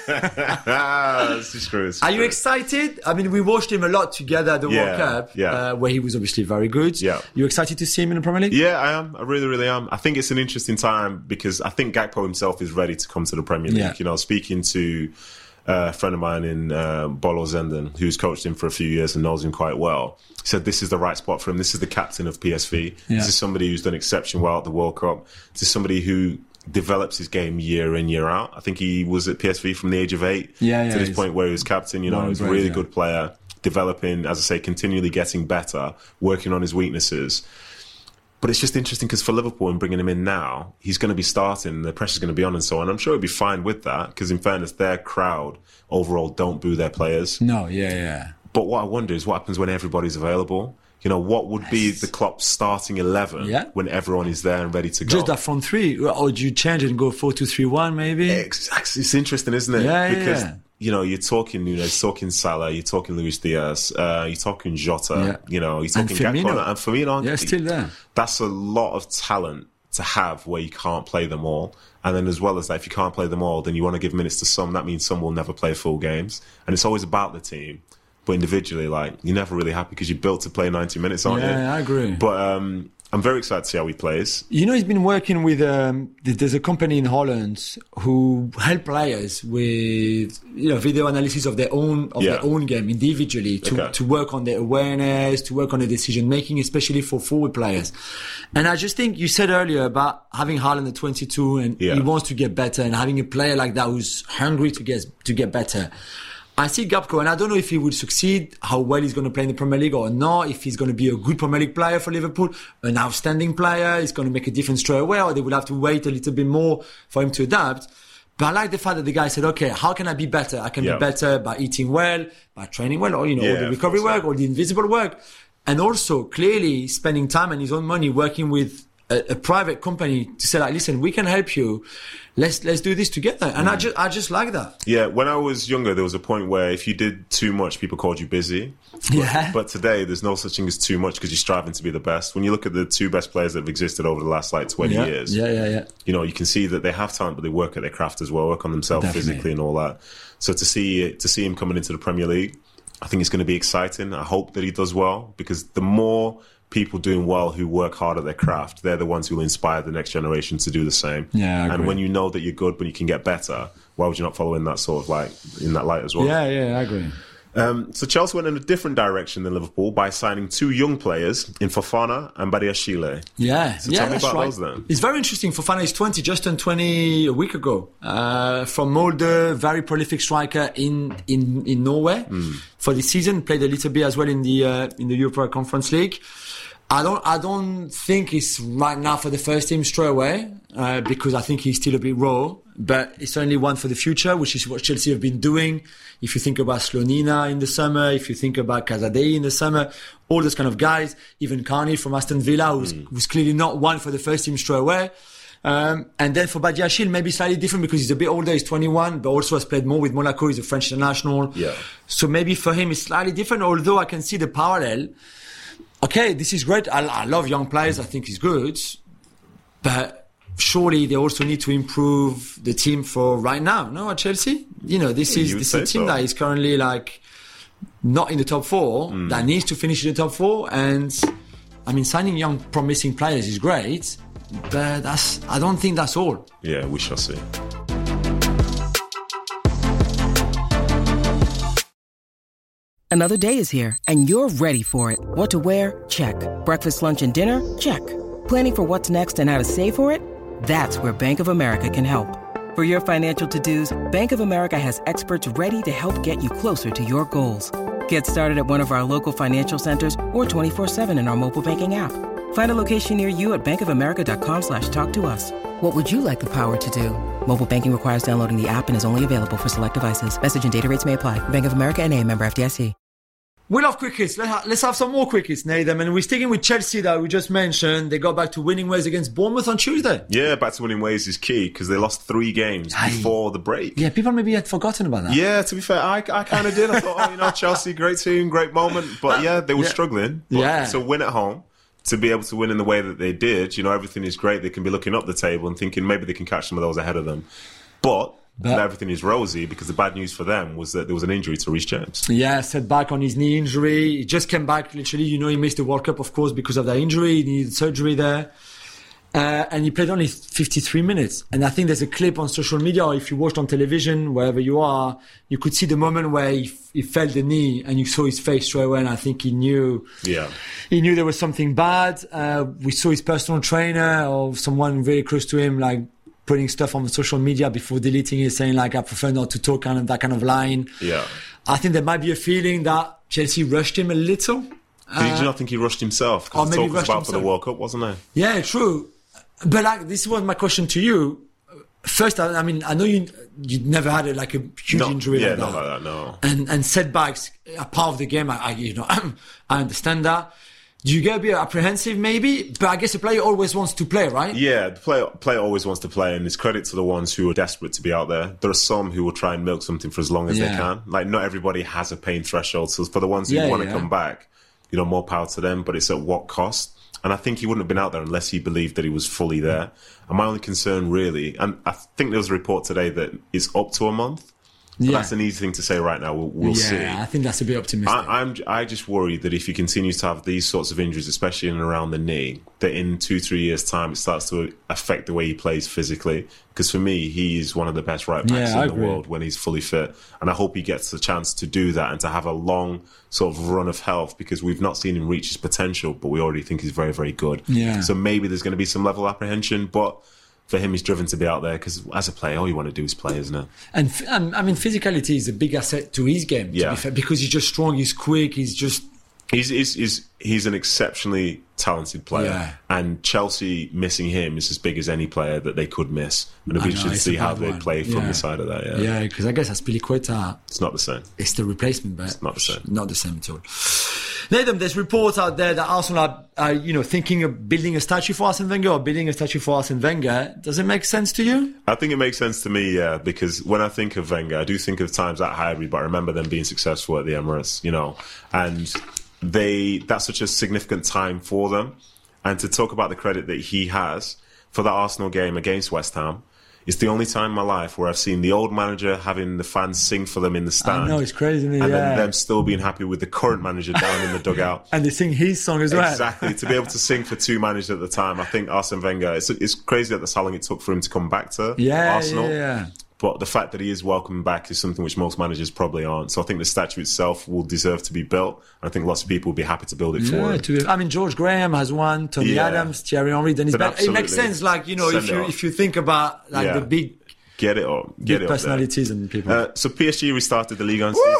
don't This is true. This is Are true. you excited? I mean, we watched him a lot together at the yeah, World Cup, yeah. uh, where he was obviously very good. Yeah. You excited to see him in the Premier League? Yeah, I am. I really, really am. I think it's an interesting time because I think Gakpo himself is ready to come to the Premier League. Yeah. You know, speaking to uh, a friend of mine in uh, Bolo Zenden, who's coached him for a few years and knows him quite well, he said this is the right spot for him. This is the captain of P S V. Yeah. This is somebody who's done exceptionally well at the World Cup. This is somebody who develops his game year in, year out. I think he was at P S V from the age of eight yeah, yeah, to this point where he was captain. You know, he's a really yeah. good player, developing, as I say, continually getting better, working on his weaknesses. But it's just interesting because for Liverpool and bringing him in now, he's going to be starting, the pressure's going to be on and so on. I'm sure he'll be fine with that because in fairness, their crowd overall don't boo their players. No, yeah, yeah. But what I wonder is what happens when everybody's available. You know, what would be the Klopp starting eleven yeah. when everyone is there and ready to go? Just that front three. Or do you change it and go four two three one maybe? It's, it's interesting, isn't it? Yeah, because, yeah. you know, you're talking Nunes, talking Salah, you're talking Luis Diaz, uh, you're talking Jota, yeah. you know, you're talking and Firmino. Gakpo and Firmino. Yeah, still there. That's a lot of talent to have where you can't play them all. And then as well as that, if you can't play them all, then you want to give minutes to some. That means some will never play full games. And it's always about the team. But individually, like, you're never really happy because you're built to play ninety minutes, aren't yeah, you? Yeah, I agree. But um, I'm very excited to see how he plays. You know, he's been working with, um, there's a company in Holland who help players with, you know, video analysis of their own, of yeah. their own game individually to, okay. to work on their awareness, to work on the decision making, especially for forward players. And I just think you said earlier about having Haaland at twenty-two and yeah. he wants to get better and having a player like that who's hungry to get, to get better. I see Gakpo, and I don't know if he will succeed, how well he's going to play in the Premier League or not, if he's going to be a good Premier League player for Liverpool, an outstanding player, he's going to make a difference straight away, or they will have to wait a little bit more for him to adapt. But I like the fact that the guy said, okay, how can I be better? I can yeah. be better by eating well, by training well, or, you know, yeah, all the recovery course, work, yeah. or the invisible work. And also, clearly, spending time and his own money working with a, a private company to say, like, listen, we can help you. Let's let's do this together. And mm. I just I just like that. Yeah, when I was younger, there was a point where if you did too much, people called you busy. But, yeah. But today, there's no such thing as too much because you're striving to be the best. When you look at the two best players that have existed over the last like twenty yeah. years, yeah, yeah, yeah. you know, you can see that they have talent, but they work at their craft as well, work on themselves Definitely. physically and all that. So to see to see him coming into the Premier League, I think it's going to be exciting. I hope that he does well because the more people doing well who work hard at their craft, they're the ones who will inspire the next generation to do the same. Yeah, I and agree. when you know that you're good, but you can get better, why would you not follow in that sort of like in that light as well? Yeah, yeah, I agree. Um, so Chelsea went in a different direction than Liverpool by signing two young players in Fofana and Badiashile. Yeah, so yeah, tell me that's about right. those then. It's very interesting. Fofana is twenty, just turned twenty a week ago. Uh, from Molde, very prolific striker in in in Norway mm. for the season. Played a little bit as well in the uh, in the Europa Conference League. I don't, I don't think it's right now for the first team straight away, uh, because I think he's still a bit raw, but it's certainly one for the future, which is what Chelsea have been doing. If you think about Slonina in the summer, if you think about Casadei in the summer, all those kind of guys, even Carney from Aston Villa, who's, mm. who's clearly not one for the first team straight away. Um, and then for Badiashile, maybe slightly different because he's a bit older, he's twenty-one, but also has played more with Monaco, he's a French international. Yeah. So maybe for him it's slightly different, although I can see the parallel. Okay, this is great. I, I love young players. I think he's good. But surely they also need to improve the team for right now, no, at Chelsea? You know, this is, this is a team so. that is currently like not in the top four, mm. that needs to finish in the top four. And I mean, signing young, promising players is great, but that's, I don't think that's all. Yeah, we shall see. Another day is here, and you're ready for it. What to wear? Check. Breakfast, lunch, and dinner? Check. Planning for what's next and how to save for it? That's where Bank of America can help. For your financial to-dos, Bank of America has experts ready to help get you closer to your goals. Get started at one of our local financial centers or twenty-four seven in our mobile banking app. Find a location near you at bankofamerica.com slash talk to us. What would you like the power to do? Mobile banking requires downloading the app and is only available for select devices. Message and data rates may apply. Bank of America N A, member F D I C. We love quick hits. Let's ha- let's have some more quick hits, Nathan. And we're sticking with Chelsea that we just mentioned. They got back to winning ways against Bournemouth on Tuesday. Yeah, back to winning ways is key because they lost three games Aye. before the break. Yeah, people maybe had forgotten about that. Yeah, to be fair, I, I kind of did. I thought, oh, you know, Chelsea, great team, great moment. But yeah, they were Yeah. struggling. But Yeah. to win at home, to be able to win in the way that they did, you know, everything is great. They can be looking up the table and thinking maybe they can catch some of those ahead of them. But, But- not everything is rosy because the bad news for them was that there was an injury to Reece James. Yeah, setback on his knee injury. He just came back, literally. You know, he missed the World Cup, of course, because of that injury. He needed surgery there. Uh, and he played only fifty-three minutes. And I think there's a clip on social media, or if you watched on television, wherever you are, you could see the moment where he, he felt the knee and you saw his face straight away. And I think he knew, Yeah. he knew there was something bad. Uh, we saw his personal trainer or someone very close to him, like, putting stuff on social media before deleting it, saying like, I prefer not to talk, kind of that kind of line. Yeah. I think there might be a feeling that Chelsea rushed him a little. Did you not think he rushed himself? or Because the maybe talk was rushed about for the himself. World Cup, wasn't it? Yeah, true. But like, this was my question to you. First, I, I mean, I know you you never had a, like a huge No, injury yeah, like not that. like that, no. And and setbacks are part of the game. I, I you know I understand that. Do you get a bit apprehensive maybe? But I guess a player always wants to play, right? Yeah, the player, player always wants to play, and it's credit to the ones who are desperate to be out there. There are some who will try and milk something for as long as Yeah. they can. Like, not everybody has a pain threshold. So for the ones who Yeah, want to yeah. come back, you know, more power to them, but it's at what cost? And I think he wouldn't have been out there unless he believed that he was fully there. And my only concern, really, and I think there was a report today that it's up to a month. But Yeah. that's an easy thing to say right now. We'll, we'll yeah, see. I think that's a bit optimistic. I, I'm I just worry that if he continues to have these sorts of injuries, especially in and around the knee, that in two three years' time it starts to affect the way he plays physically. Because for me, he is one of the best right backs Yeah, I in the agree. world when he's fully fit, and I hope he gets the chance to do that and to have a long sort of run of health. Because we've not seen him reach his potential, but we already think he's very very good. Yeah. So maybe there's going to be some level of apprehension, but for him, he's driven to be out there because as a player, all you want to do is play, isn't it? And f- and, I mean, physicality is a big asset to his game. To Yeah. be fair, because he's just strong, he's quick, he's just He's, he's, he's, he's an exceptionally talented player. Yeah. And Chelsea missing him is as big as any player that they could miss. And I we know, should it's see a how bad they one. play from Yeah. the side of that. Yeah. yeah. Because I guess Aspilicueta It's not the same. is the replacement, but not the same. Not the same at all. Nathan, there's reports out there that Arsenal are, are, you know, thinking of building a statue for Arsene Wenger or building a statue for Arsene Wenger. Does it make sense to you? I think it makes sense to me, yeah, because when I think of Wenger, I do think of times at Highbury, but I remember them being successful at the Emirates, you know, and they that's such a significant time for them. And to talk about the credit that he has for that Arsenal game against West Ham, it's the only time in my life where I've seen the old manager having the fans sing for them in the stand. I know, it's crazy, isn't it? And Yeah. then them still being happy with the current manager down in the dugout. And they sing his song as well. Exactly. To be able to sing for two managers at the time, I think Arsene Wenger, it's, it's crazy that that's how long it took for him to come back to Yeah, Arsenal. yeah, yeah. But the fact that he is welcome back is something which most managers probably aren't. So I think the statue itself will deserve to be built. I think lots of people will be happy to build it for Yeah, him. to, I mean, George Graham has one, Tony Yeah. Adams, Thierry Henry, Dennis Then Bell. It makes absolutely. sense, like, you know, Send if it you off. if you think about like Yeah. the big, Get it up. big Get it up there. personalities and people. Uh, so P S G restarted the league on season.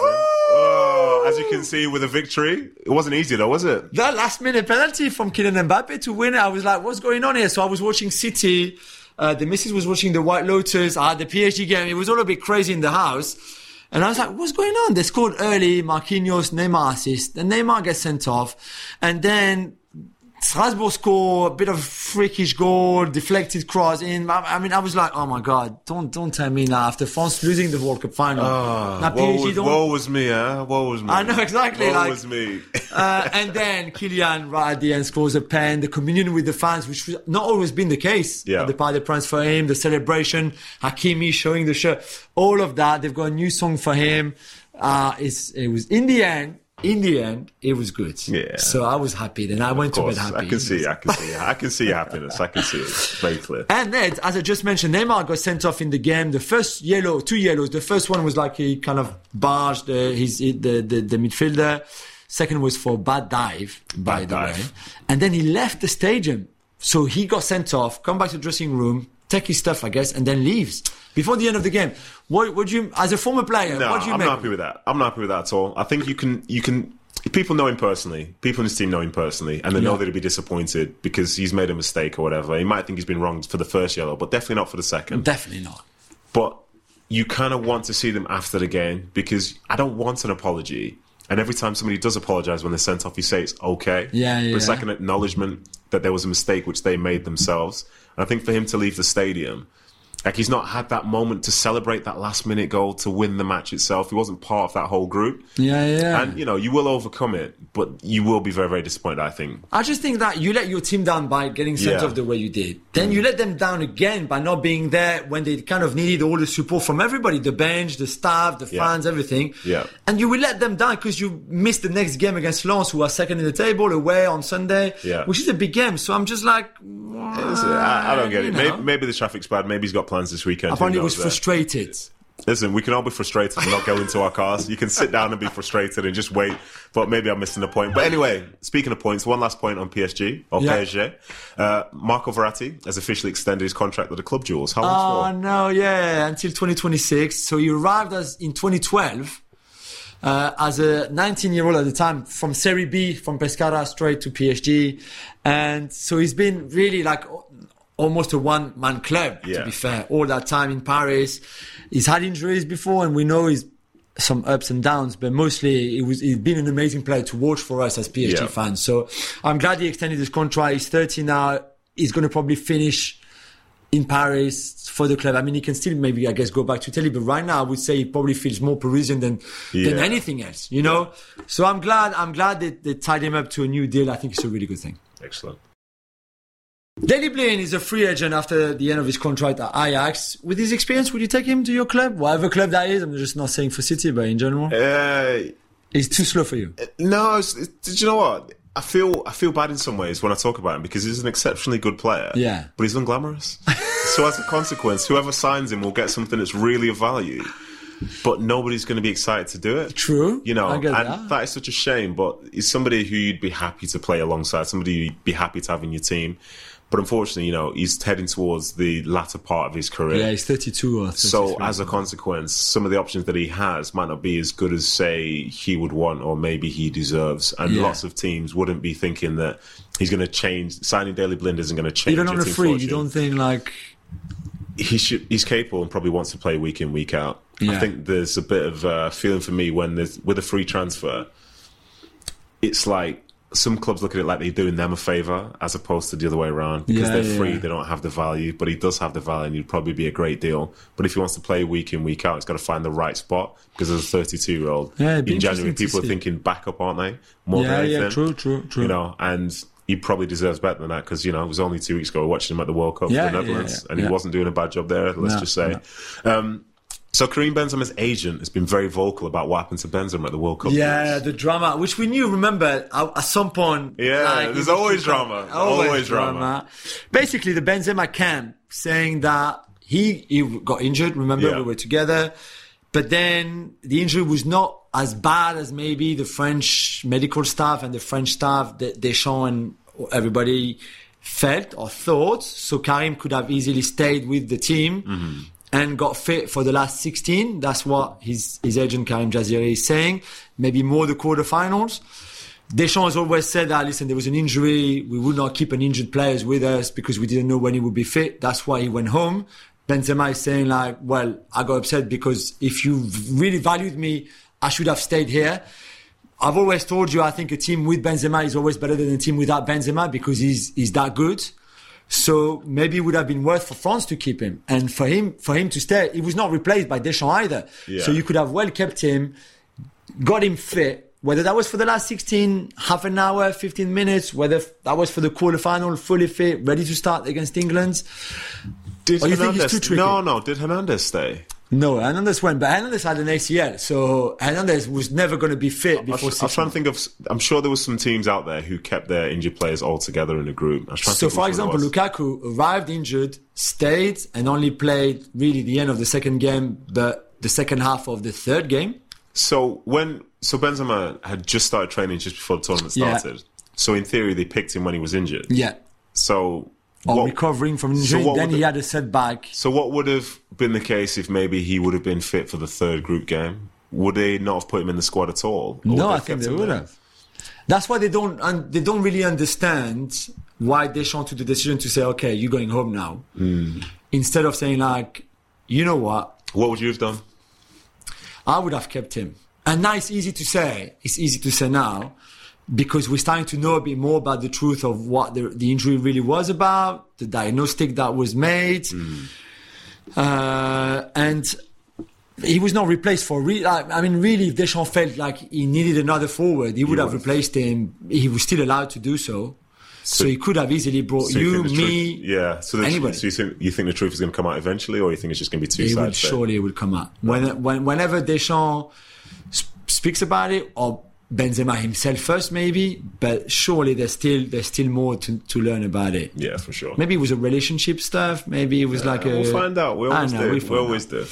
Oh, as you can see, with a victory. It wasn't easy though, was it? That last minute penalty from Kylian Mbappe to win it, I was like, what's going on here? So I was watching City. Uh, the missus was watching the White Lotus. I had the P S G game. It was all a bit crazy in the house. And I was like, what's going on? They scored early. Marquinhos, Neymar assist. Then Neymar gets sent off. And then Strasbourg score, a bit of freakish goal, deflected cross in. I, I mean, I was like, oh my God, don't don't tell me now. After France losing the World Cup final. now Woe P S G was, don't... woe was me, huh? Woe was me. I know, exactly, Woe like- was me. uh, and then Kylian right at the end scores a pen. The communion with the fans, which was not always been the case Yeah. at the Parc des Princes for him. The celebration, Hakimi showing the shirt, all of that. They've got a new song for him. Uh, it's, it was in the end. In the end, it was good. Yeah. So I was happy. Then I went Of to course, bed happy. I can see, I can see, I can see your happiness. I can see it. It's very clear. And then, as I just mentioned, Neymar got sent off in the game. The first yellow, two yellows. The first one was like he kind of barged uh, his the, the the midfielder. Second was for bad dive, by Bad the dive. way. And then he left the stadium. So he got sent off, come back to the dressing room, take his stuff, I guess, and then leaves before the end of the game. What would you, as a former player, No, what do you I'm make? not happy with that. I'm not happy with that at all. I think you can, you can. People know him personally. People in his team know him personally, and they know Yeah. that he'll be disappointed because he's made a mistake or whatever. He might think he's been wronged for the first yellow, but definitely not for the second. Definitely not. But you kind of want to see them after the game because I don't want an apology. And every time somebody does apologise when they're sent off, you say it's okay. Yeah, yeah. But it's like an acknowledgement that there was a mistake which they made themselves. And I think for him to leave the stadium, like he's not had that moment to celebrate that last minute goal to win the match itself. He wasn't part of that whole group. Yeah, yeah. And, you know, you will overcome it, but you will be very, very disappointed, I think. I just think that you let your team down by getting sent Yeah. off the way you did. Then you let them down again by not being there when they kind of needed all the support from everybody, the bench, the staff, the Yeah. fans, everything. Yeah. And you will let them down because you missed the next game against Lens, who are second in the table, away on Sunday, Yeah. which is a big game. So I'm just like, I, I don't get you it. know. Maybe, maybe the traffic's bad. Maybe he's got plans this weekend. Who Apparently he knows was there? frustrated. Listen, we can all be frustrated and not go into our cars. You can sit down and be frustrated and just wait. But maybe I'm missing a point. But anyway, speaking of points, one last point on P S G or Yeah. P S G. Uh, Marco Verratti has officially extended his contract with the club Jules. How Oh long for? no, yeah, until twenty twenty-six. So he arrived as in twenty twelve uh, as a nineteen-year-old at the time from Serie B, from Pescara straight to P S G, and so he's been really like almost a one-man club. Yeah. To be fair, all that time in Paris, he's had injuries before, and we know he's some ups and downs, but mostly it was he's been an amazing player to watch for us as P S G Yeah. fans. So I'm glad he extended his contract. He's thirty now. He's going to probably finish in Paris for the club. I mean, he can still maybe, I guess, go back to Italy, but right now I would say he probably feels more Parisian than than Yeah. anything else, you know? So I'm glad, I'm glad that they tied him up to a new deal. I think it's a really good thing. Excellent. Daley Blind is a free agent after the end of his contract at Ajax. With his experience, would you take him to your club? Whatever club that is, I'm just not saying for City, but in general. Uh, He's too slow for you. no, it's, it's, did you know what? I feel I feel bad in some ways when I talk about him because he's an exceptionally good player. Yeah. But he's unglamorous. So as a consequence, whoever signs him will get something that's really of value. But nobody's going to be excited to do it. True. You know, I get and that. that is such a shame. But he's somebody who you'd be happy to play alongside, somebody you'd be happy to have in your team. But unfortunately, you know, he's heading towards the latter part of his career. Yeah, he's thirty-two or thirty-three. So as a consequence, some of the options that he has might not be as good as, say, he would want or maybe he deserves. And Yeah. lots of teams wouldn't be thinking that he's going to change. Signing Daley Blind isn't going to change. Even on your a team free, you fortune. don't think like... He should. He's capable and probably wants to play week in, week out. Yeah. I think there's a bit of uh, feeling for me when there's with a free transfer. It's like some clubs look at it like they're doing them a favour as opposed to the other way around because Yeah, they're yeah. free, they don't have the value. But he does have the value, and he'd probably be a great deal. But if he wants to play week in, week out, he's got to find the right spot because as a thirty-two-year-old Yeah, it'd be in January, interesting to people are see. thinking backup, aren't they? More Yeah, than yeah, anything. true, true, true. You know, and he probably deserves better than that because, you know, it was only two weeks ago we were watching him at the World Cup Yeah, for the yeah, Netherlands yeah, and yeah. he wasn't doing a bad job there, let's No, just say. Um, so Karim Benzema's agent has been very vocal about what happened to Benzema at the World Cup. Yeah, games. the drama, which we knew, remember, at, at some point. Yeah, like, there's it was always to come- drama. Always drama. Basically, the Benzema camp saying that he, he got injured, remember, Yeah. we were together. But then the injury was not as bad as maybe the French medical staff and the French staff, the- Deschamps and everybody felt or thought. So Karim could have easily stayed with the team. Mm-hmm. And got fit for the last sixteen. That's what his, his agent Karim Jaziri is saying. Maybe more the quarterfinals. Deschamps has always said that, listen, there was an injury. We would not keep an injured players with us because we didn't know when he would be fit. That's why he went home. Benzema is saying like, well, I got upset because if you really valued me, I should have stayed here. I've always told you, I think a team with Benzema is always better than a team without Benzema because he's, he's that good. So maybe it would have been worth for France to keep him. And for him, for him to stay, he was not replaced by Deschamps either. Yeah. So you could have well kept him, got him fit, whether that was for the last sixteen, half an hour, fifteen minutes, whether that was for the quarterfinal, fully fit, ready to start against England. Did Or you think it's Hernandez, too tricky? no, no, did Hernandez stay? No, Hernandez went, but Hernandez had an A C L. So Hernandez was never going to be fit I before was, I was trying to think of, I'm sure there was some teams out there who kept their injured players all together in a group. I was trying to So, think for which example, one it was. Lukaku arrived injured, stayed, and only played really the end of the second game, but the second half of the third game. So when so Benzema had just started training just before the tournament Yeah. started. So in theory, they picked him when he was injured. Yeah. So Or what- recovering from so injury. what Then would he the- had a setback. So what would have been the case if maybe he would have been fit for the third group game? Would they not have put him in the squad at all? Or would No, they I have think kept they him would there? have. That's why they don't un- they don't really understand why Deschamps took the decision to say, okay, you're going home now. Mm. Instead of saying like, you know what, What would you have done? I would have kept him. And now it's easy to say. It's easy to say now because we're starting to know a bit more about the truth of what the, the injury really was about, the diagnostic that was made. Mm. Uh, and he was not replaced for re- I mean, really, if Deschamps felt like he needed another forward, he would he have was. replaced him. He was still allowed to do so. So, so he could have easily brought so you, you me, truth, yeah. So, the, anybody. so you think you think the truth is going to come out eventually, or you think it's just going to be two it sides? Would, surely it will come out. When, when, whenever Deschamps sp- speaks about it, or Benzema himself first, maybe, but surely there's still there's still more to, to learn about it. Yeah, for sure. Maybe it was a relationship stuff. Maybe it was yeah, like a. We'll find out. We always know, do. We always do.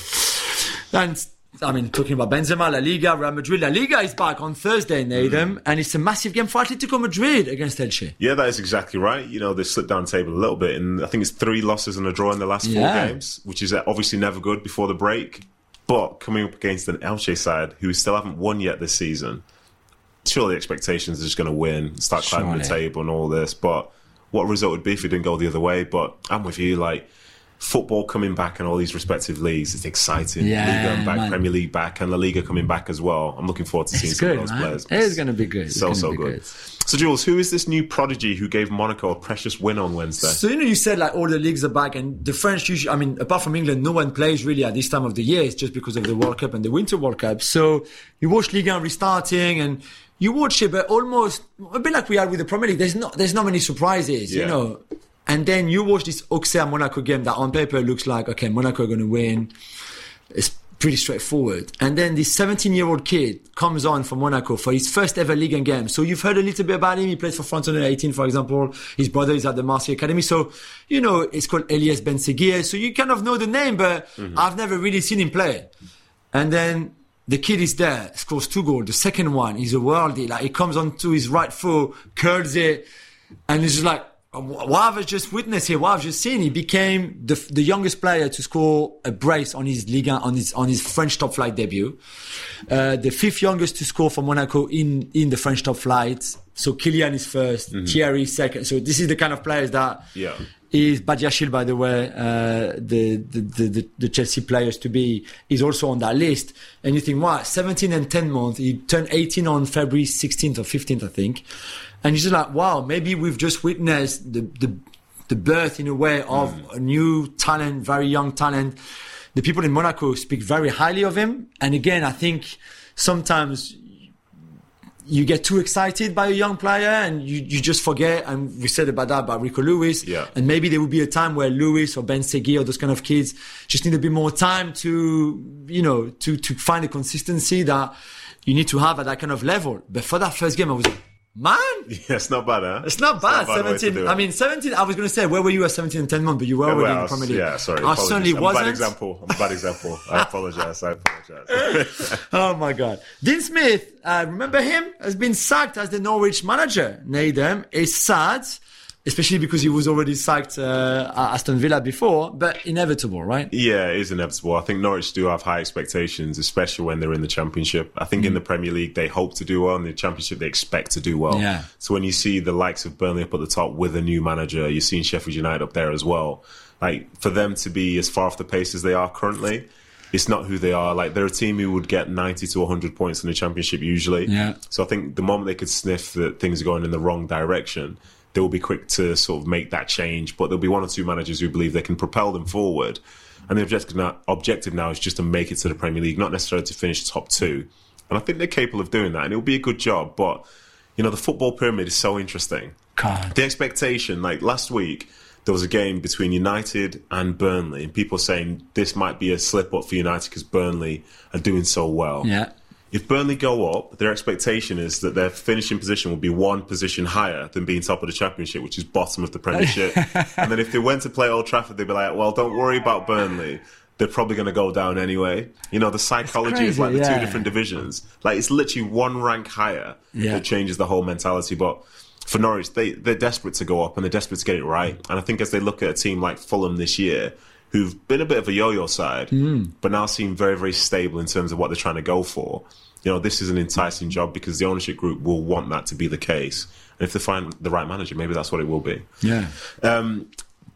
And I mean, talking about Benzema, La Liga, Real Madrid. La Liga is back on Thursday, Nadem, mm. and it's a massive game for Atletico Madrid against Elche. Yeah, that is exactly right. You know, they slipped down the table a little bit, and I think it's three losses and a draw in the last four yeah. games, which is obviously never good before the break. But coming up against an Elche side who still haven't won yet this season, surely the expectations are just going to win, start climbing surely. the table and all this. But what result would be if it didn't go the other way? But I'm with you, like, football coming back in all these respective leagues, it's exciting. Yeah, Liga back, man. Premier League back, and La Liga coming back as well. I'm looking forward to seeing it's some good, of those man. players. It is going to be good. It's so, so be good. good. So, Jules, who is this new prodigy who gave Monaco a precious win on Wednesday? So, you know, you said like all the leagues are back, and the French usually, I mean, apart from England, no one plays really at this time of the year. It's just because of the World Cup and the Winter World Cup. So you watch Ligue one restarting, and you watch it, but almost a bit like we are with the Premier League. There's not, there's not many surprises, yeah. you know. And then you watch this Auxerre-Monaco game that on paper looks like, okay, Monaco are going to win. It's pretty straightforward. And then this seventeen-year-old kid comes on for Monaco for his first ever Ligue one game. So you've heard a little bit about him. He plays for France under eighteen, for example. His brother is at the Marseille Academy. So, you know, it's called Elias Ben Seguir. So you kind of know the name, but mm-hmm. I've never really seen him play. And then the kid is there, scores two goals. The second one is a worldie. Like, he comes onto his right foot, curls it, and he's just like, what I've just witnessed here, what I've just seen, he became the the youngest player to score a brace on his Ligue one, on his on his French top flight debut. Uh, the fifth youngest to score for Monaco in in the French top flight. So Kylian is first, mm-hmm. Thierry second. So this is the kind of players that yeah. is Badiashile, by the way, uh, the, the the the Chelsea players to be is also on that list. And you think, wow, seventeen and ten months. He turned eighteen on February sixteenth or fifteenth, I think. And you're just like, wow, maybe we've just witnessed the the, the birth, in a way, of mm. a new talent, very young talent. The people in Monaco speak very highly of him. And again, I think sometimes you get too excited by a young player and you, you just forget. And we said about that about Rico Lewis. Yeah. And maybe there will be a time where Lewis or Ben Seguir or those kind of kids just need a bit more time to, you know, to, to find the consistency that you need to have at that kind of level. But for that first game, I was like, man, yeah, it's not bad, huh? It's not it's bad. Not bad seventeen. I mean, seventeen. I was going to say, where were you at seventeen and ten months? But you were yeah, already well, in the Premier League. Yeah, sorry. I certainly I'm wasn't. A bad example. I'm a bad example. I apologize. I apologize. Oh my God, Dean Smith. Uh, remember him? Has been sacked as the Norwich manager. Nadem is sad, especially because he was already sacked uh, at Aston Villa before. But inevitable, right? Yeah, it is inevitable. I think Norwich do have high expectations, especially when they're in the Championship. I think mm. in the Premier League, they hope to do well. In the Championship, they expect to do well. Yeah. So when you see the likes of Burnley up at the top with a new manager, you're seeing Sheffield United up there as well. Like, for them to be as far off the pace as they are currently, it's not who they are. Like, they're a team who would get ninety to one hundred points in the Championship usually. Yeah. So I think the moment they could sniff that things are going in the wrong direction, they will be quick to sort of make that change. But there'll be one or two managers who believe they can propel them forward. And the objective now, objective now is just to make it to the Premier League, not necessarily to finish top two. And I think they're capable of doing that, and it'll be a good job. But, you know, the football pyramid is so interesting. God. The expectation, like last week, there was a game between United and Burnley, and people saying this might be a slip-up for United because Burnley are doing so well. Yeah. If Burnley go up, their expectation is that their finishing position will be one position higher than being top of the Championship, which is bottom of the Premiership. And then if they went to play Old Trafford, they'd be like, well, don't worry about Burnley. They're probably going to go down anyway. You know, the psychology crazy, is like the yeah. two different divisions. Like, it's literally one rank higher yeah. that changes the whole mentality. But for Norwich, they, they're desperate to go up and they're desperate to get it right. And I think as they look at a team like Fulham this year, who've been a bit of a yo-yo side, mm. but now seem very, very stable in terms of what they're trying to go for. You know, this is an enticing job because the ownership group will want that to be the case. And if they find the right manager, maybe that's what it will be. Yeah. Um,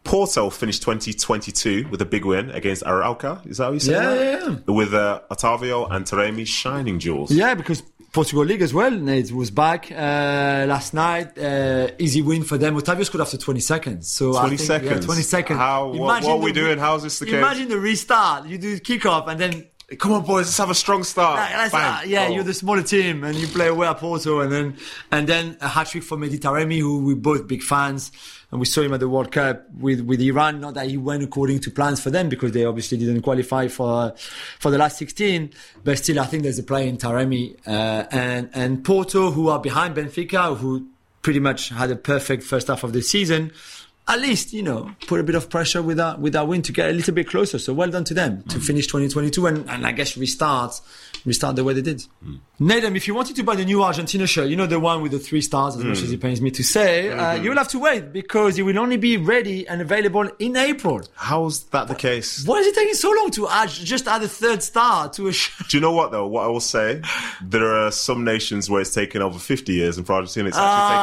Porto finished twenty twenty-two with a big win against Arauca. Is that how you say Yeah, that? yeah, yeah. With uh, Otavio and Taremi shining jewels. Yeah, because Portugal League as well. Nate was back uh, last night. Uh, easy win for them. Otavio scored after twenty seconds. So twenty I think, seconds. Yeah, twenty seconds. How? What, what are we the, doing? How's this the case? Imagine the restart. You do kickoff and then. Come on, boys. Let's have a strong start. Like, Bang. uh, yeah, oh. you're the smaller team and you play away at Porto, and then and then a hat trick for Mehdi Taremi, who we're both big fans, and we saw him at the World Cup with, with Iran. Not that he went according to plans for them, because they obviously didn't qualify for for the last sixteen. But still, I think there's a player in Taremi uh, and and Porto, who are behind Benfica, who pretty much had a perfect first half of the season. At least, you know, put a bit of pressure with that, with that win to get a little bit closer. So well done to them to finish twenty twenty-two and, and I guess restart, restart the way they did. Mm. Nathan, if you wanted to buy the new Argentina shirt, you know, the one with the three stars, as mm. much as it pains me to say, mm-hmm. uh, you will have to wait, because it will only be ready and available in April. How's that the case? Why is it taking so long to add, just add a third star to a shirt? Do you know what, though? What I will say, there are some nations where it's taken over fifty years, and for Argentina it's actually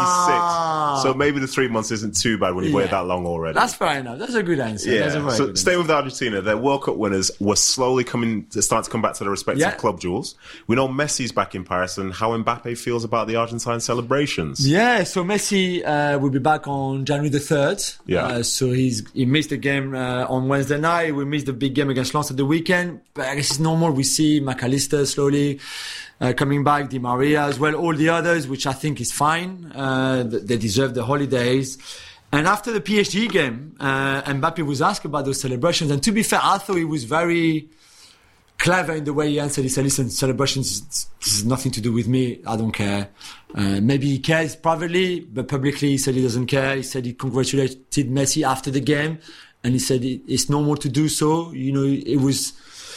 ah. taken thirty-six. So maybe the three months isn't too bad when you've yeah. waited that long already. That's fair enough. That's a good answer. Yeah. That's a very so good stay answer. with Argentina. Their World Cup winners were slowly coming, starting to come back to their respective yeah. club jewels. We know Messi's back in Paris, and how Mbappe feels about the Argentine celebrations. Yeah, so Messi uh, will be back on January the third. Yeah. Uh, so he's he missed the game uh, on Wednesday night. We missed the big game against Lens at the weekend. But I guess it's normal. We see McAllister slowly uh, coming back, Di Maria as well, all the others, which I think is fine. Uh, they deserve the holidays. And after the P S G game, uh, Mbappe was asked about those celebrations. And to be fair, I thought he was very clever in the way he answered. He said, listen, celebrations, this has nothing to do with me. I don't care. Uh, maybe he cares privately, but publicly he said he doesn't care. He said he congratulated Messi after the game. And he said it, it's normal to do so. You know, it was,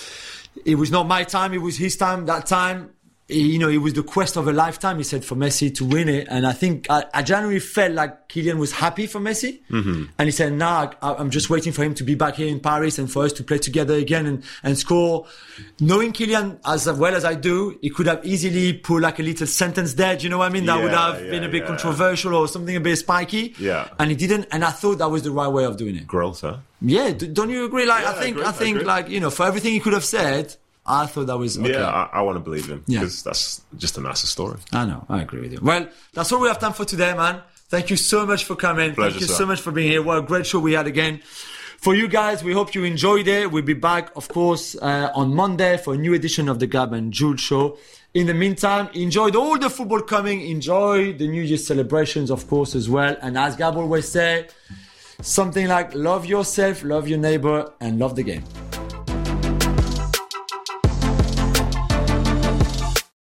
it was not my time. It was his time that time. You know, it was the quest of a lifetime, he said, for Messi to win it. And I think I, I genuinely felt like Kylian was happy for Messi. Mm-hmm. And he said, nah, I, I'm just waiting for him to be back here in Paris and for us to play together again and, and score. Knowing Kylian as well as I do, he could have easily put like a little sentence there. Do you know what I mean? That yeah, would have yeah, been a bit yeah. controversial or something a bit spiky. Yeah. And he didn't. And I thought that was the right way of doing it. Growth, huh? Yeah. D- don't you agree? Like, yeah, I think, I, agree, I think I like, you know, for everything he could have said, I thought that was okay. Yeah, I, I want to believe him, Yeah. because that's just a nicer story. I know, I agree with you. Well, that's all we have time for today, man. Thank you so much for coming. Pleasure, Thank you sir. so much for being here. What a great show we had again. For you guys, we hope you enjoyed it. We'll be back, of course, uh, on Monday for a new edition of the Gab and Jules Show. In the meantime, enjoy all the football coming. Enjoy the New Year's celebrations, of course, as well. And as Gab always say, something like love yourself, love your neighbor, and love the game.